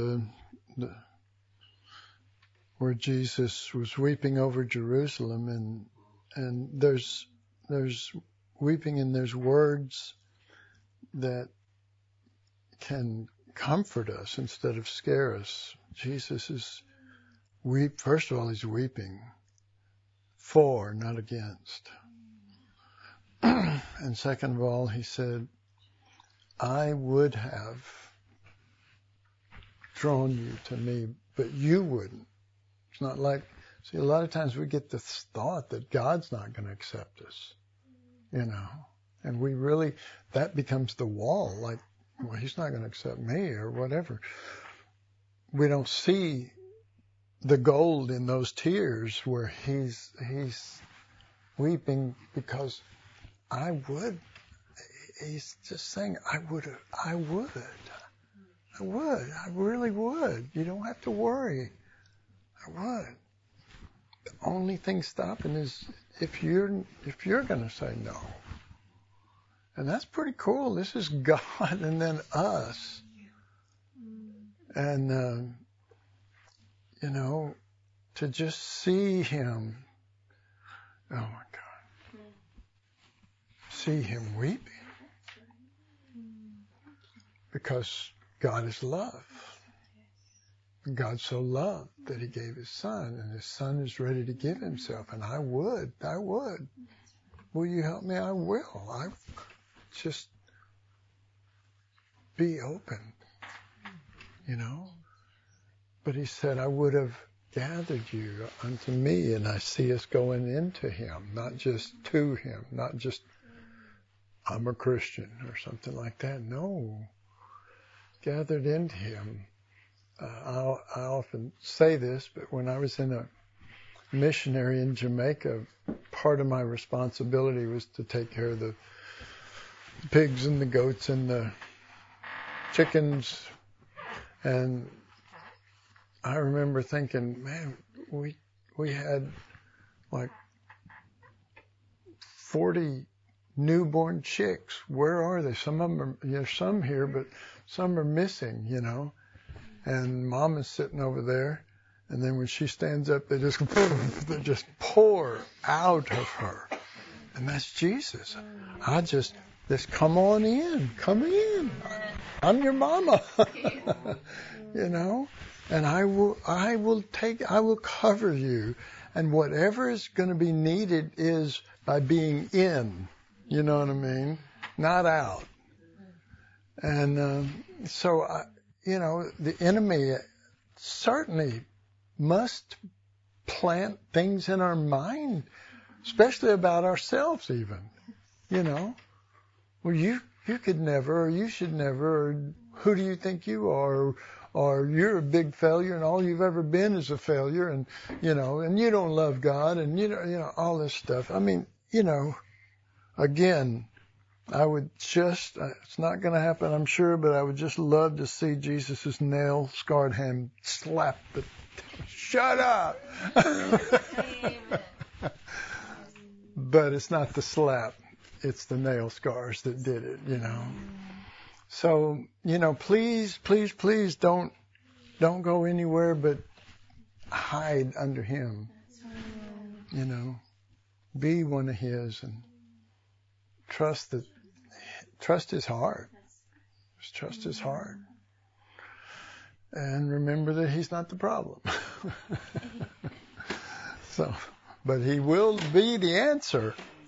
where Jesus was weeping over Jerusalem, and there's weeping, and there's words that can comfort us instead of scare us. Jesus is first of all, he's weeping for, not against. And second of all, he said, I would have drawn you to me, but you wouldn't. It's not like, see, a lot of times we get this thought that God's not going to accept us, and we really, that becomes the wall, like, well, he's not going to accept me or whatever. We don't see the gold in those tears where he's weeping because I would. He's just saying, I really would. You don't have to worry. I would. The only thing stopping is if you're going to say no. And that's pretty cool. This is God and then us. And, to just see him. Oh, my God. See him weeping. Because God is love. God so loved that he gave his Son, and his Son is ready to give himself. And I would. Will you help me? I will. I just be open, But he said, I would have gathered you unto me, and I see us going into him, not just to him, not just I'm a Christian or something like that. No. Gathered into him. I often say this, but when I was in a missionary in Jamaica, part of my responsibility was to take care of the pigs and the goats and the chickens. And I remember thinking, man, we had like 40 newborn chicks. Where are they? Some of them are, there's some here, but some are missing, And Mom is sitting over there, and then when she stands up, they just pour out of her. And that's Jesus. Just come on in. Come in. I'm your mama. And I will cover you. And whatever is going to be needed is by being in. You know what I mean? Not out. And the enemy certainly must plant things in our mind, especially about ourselves even. Well, you could never, or you should never, or who do you think you are, or you're a big failure and all you've ever been is a failure, and and you don't love God, and all this stuff. I mean, again, I would just, it's not going to happen, I'm sure, but I would just love to see Jesus' nail-scarred hand slap the, shut up! But it's not the slap, it's the nail scars that did it, So, please, please, please don't go anywhere but hide under him, Be one of his and trust his heart. Just trust his heart. And remember that he's not the problem. But he will be the answer.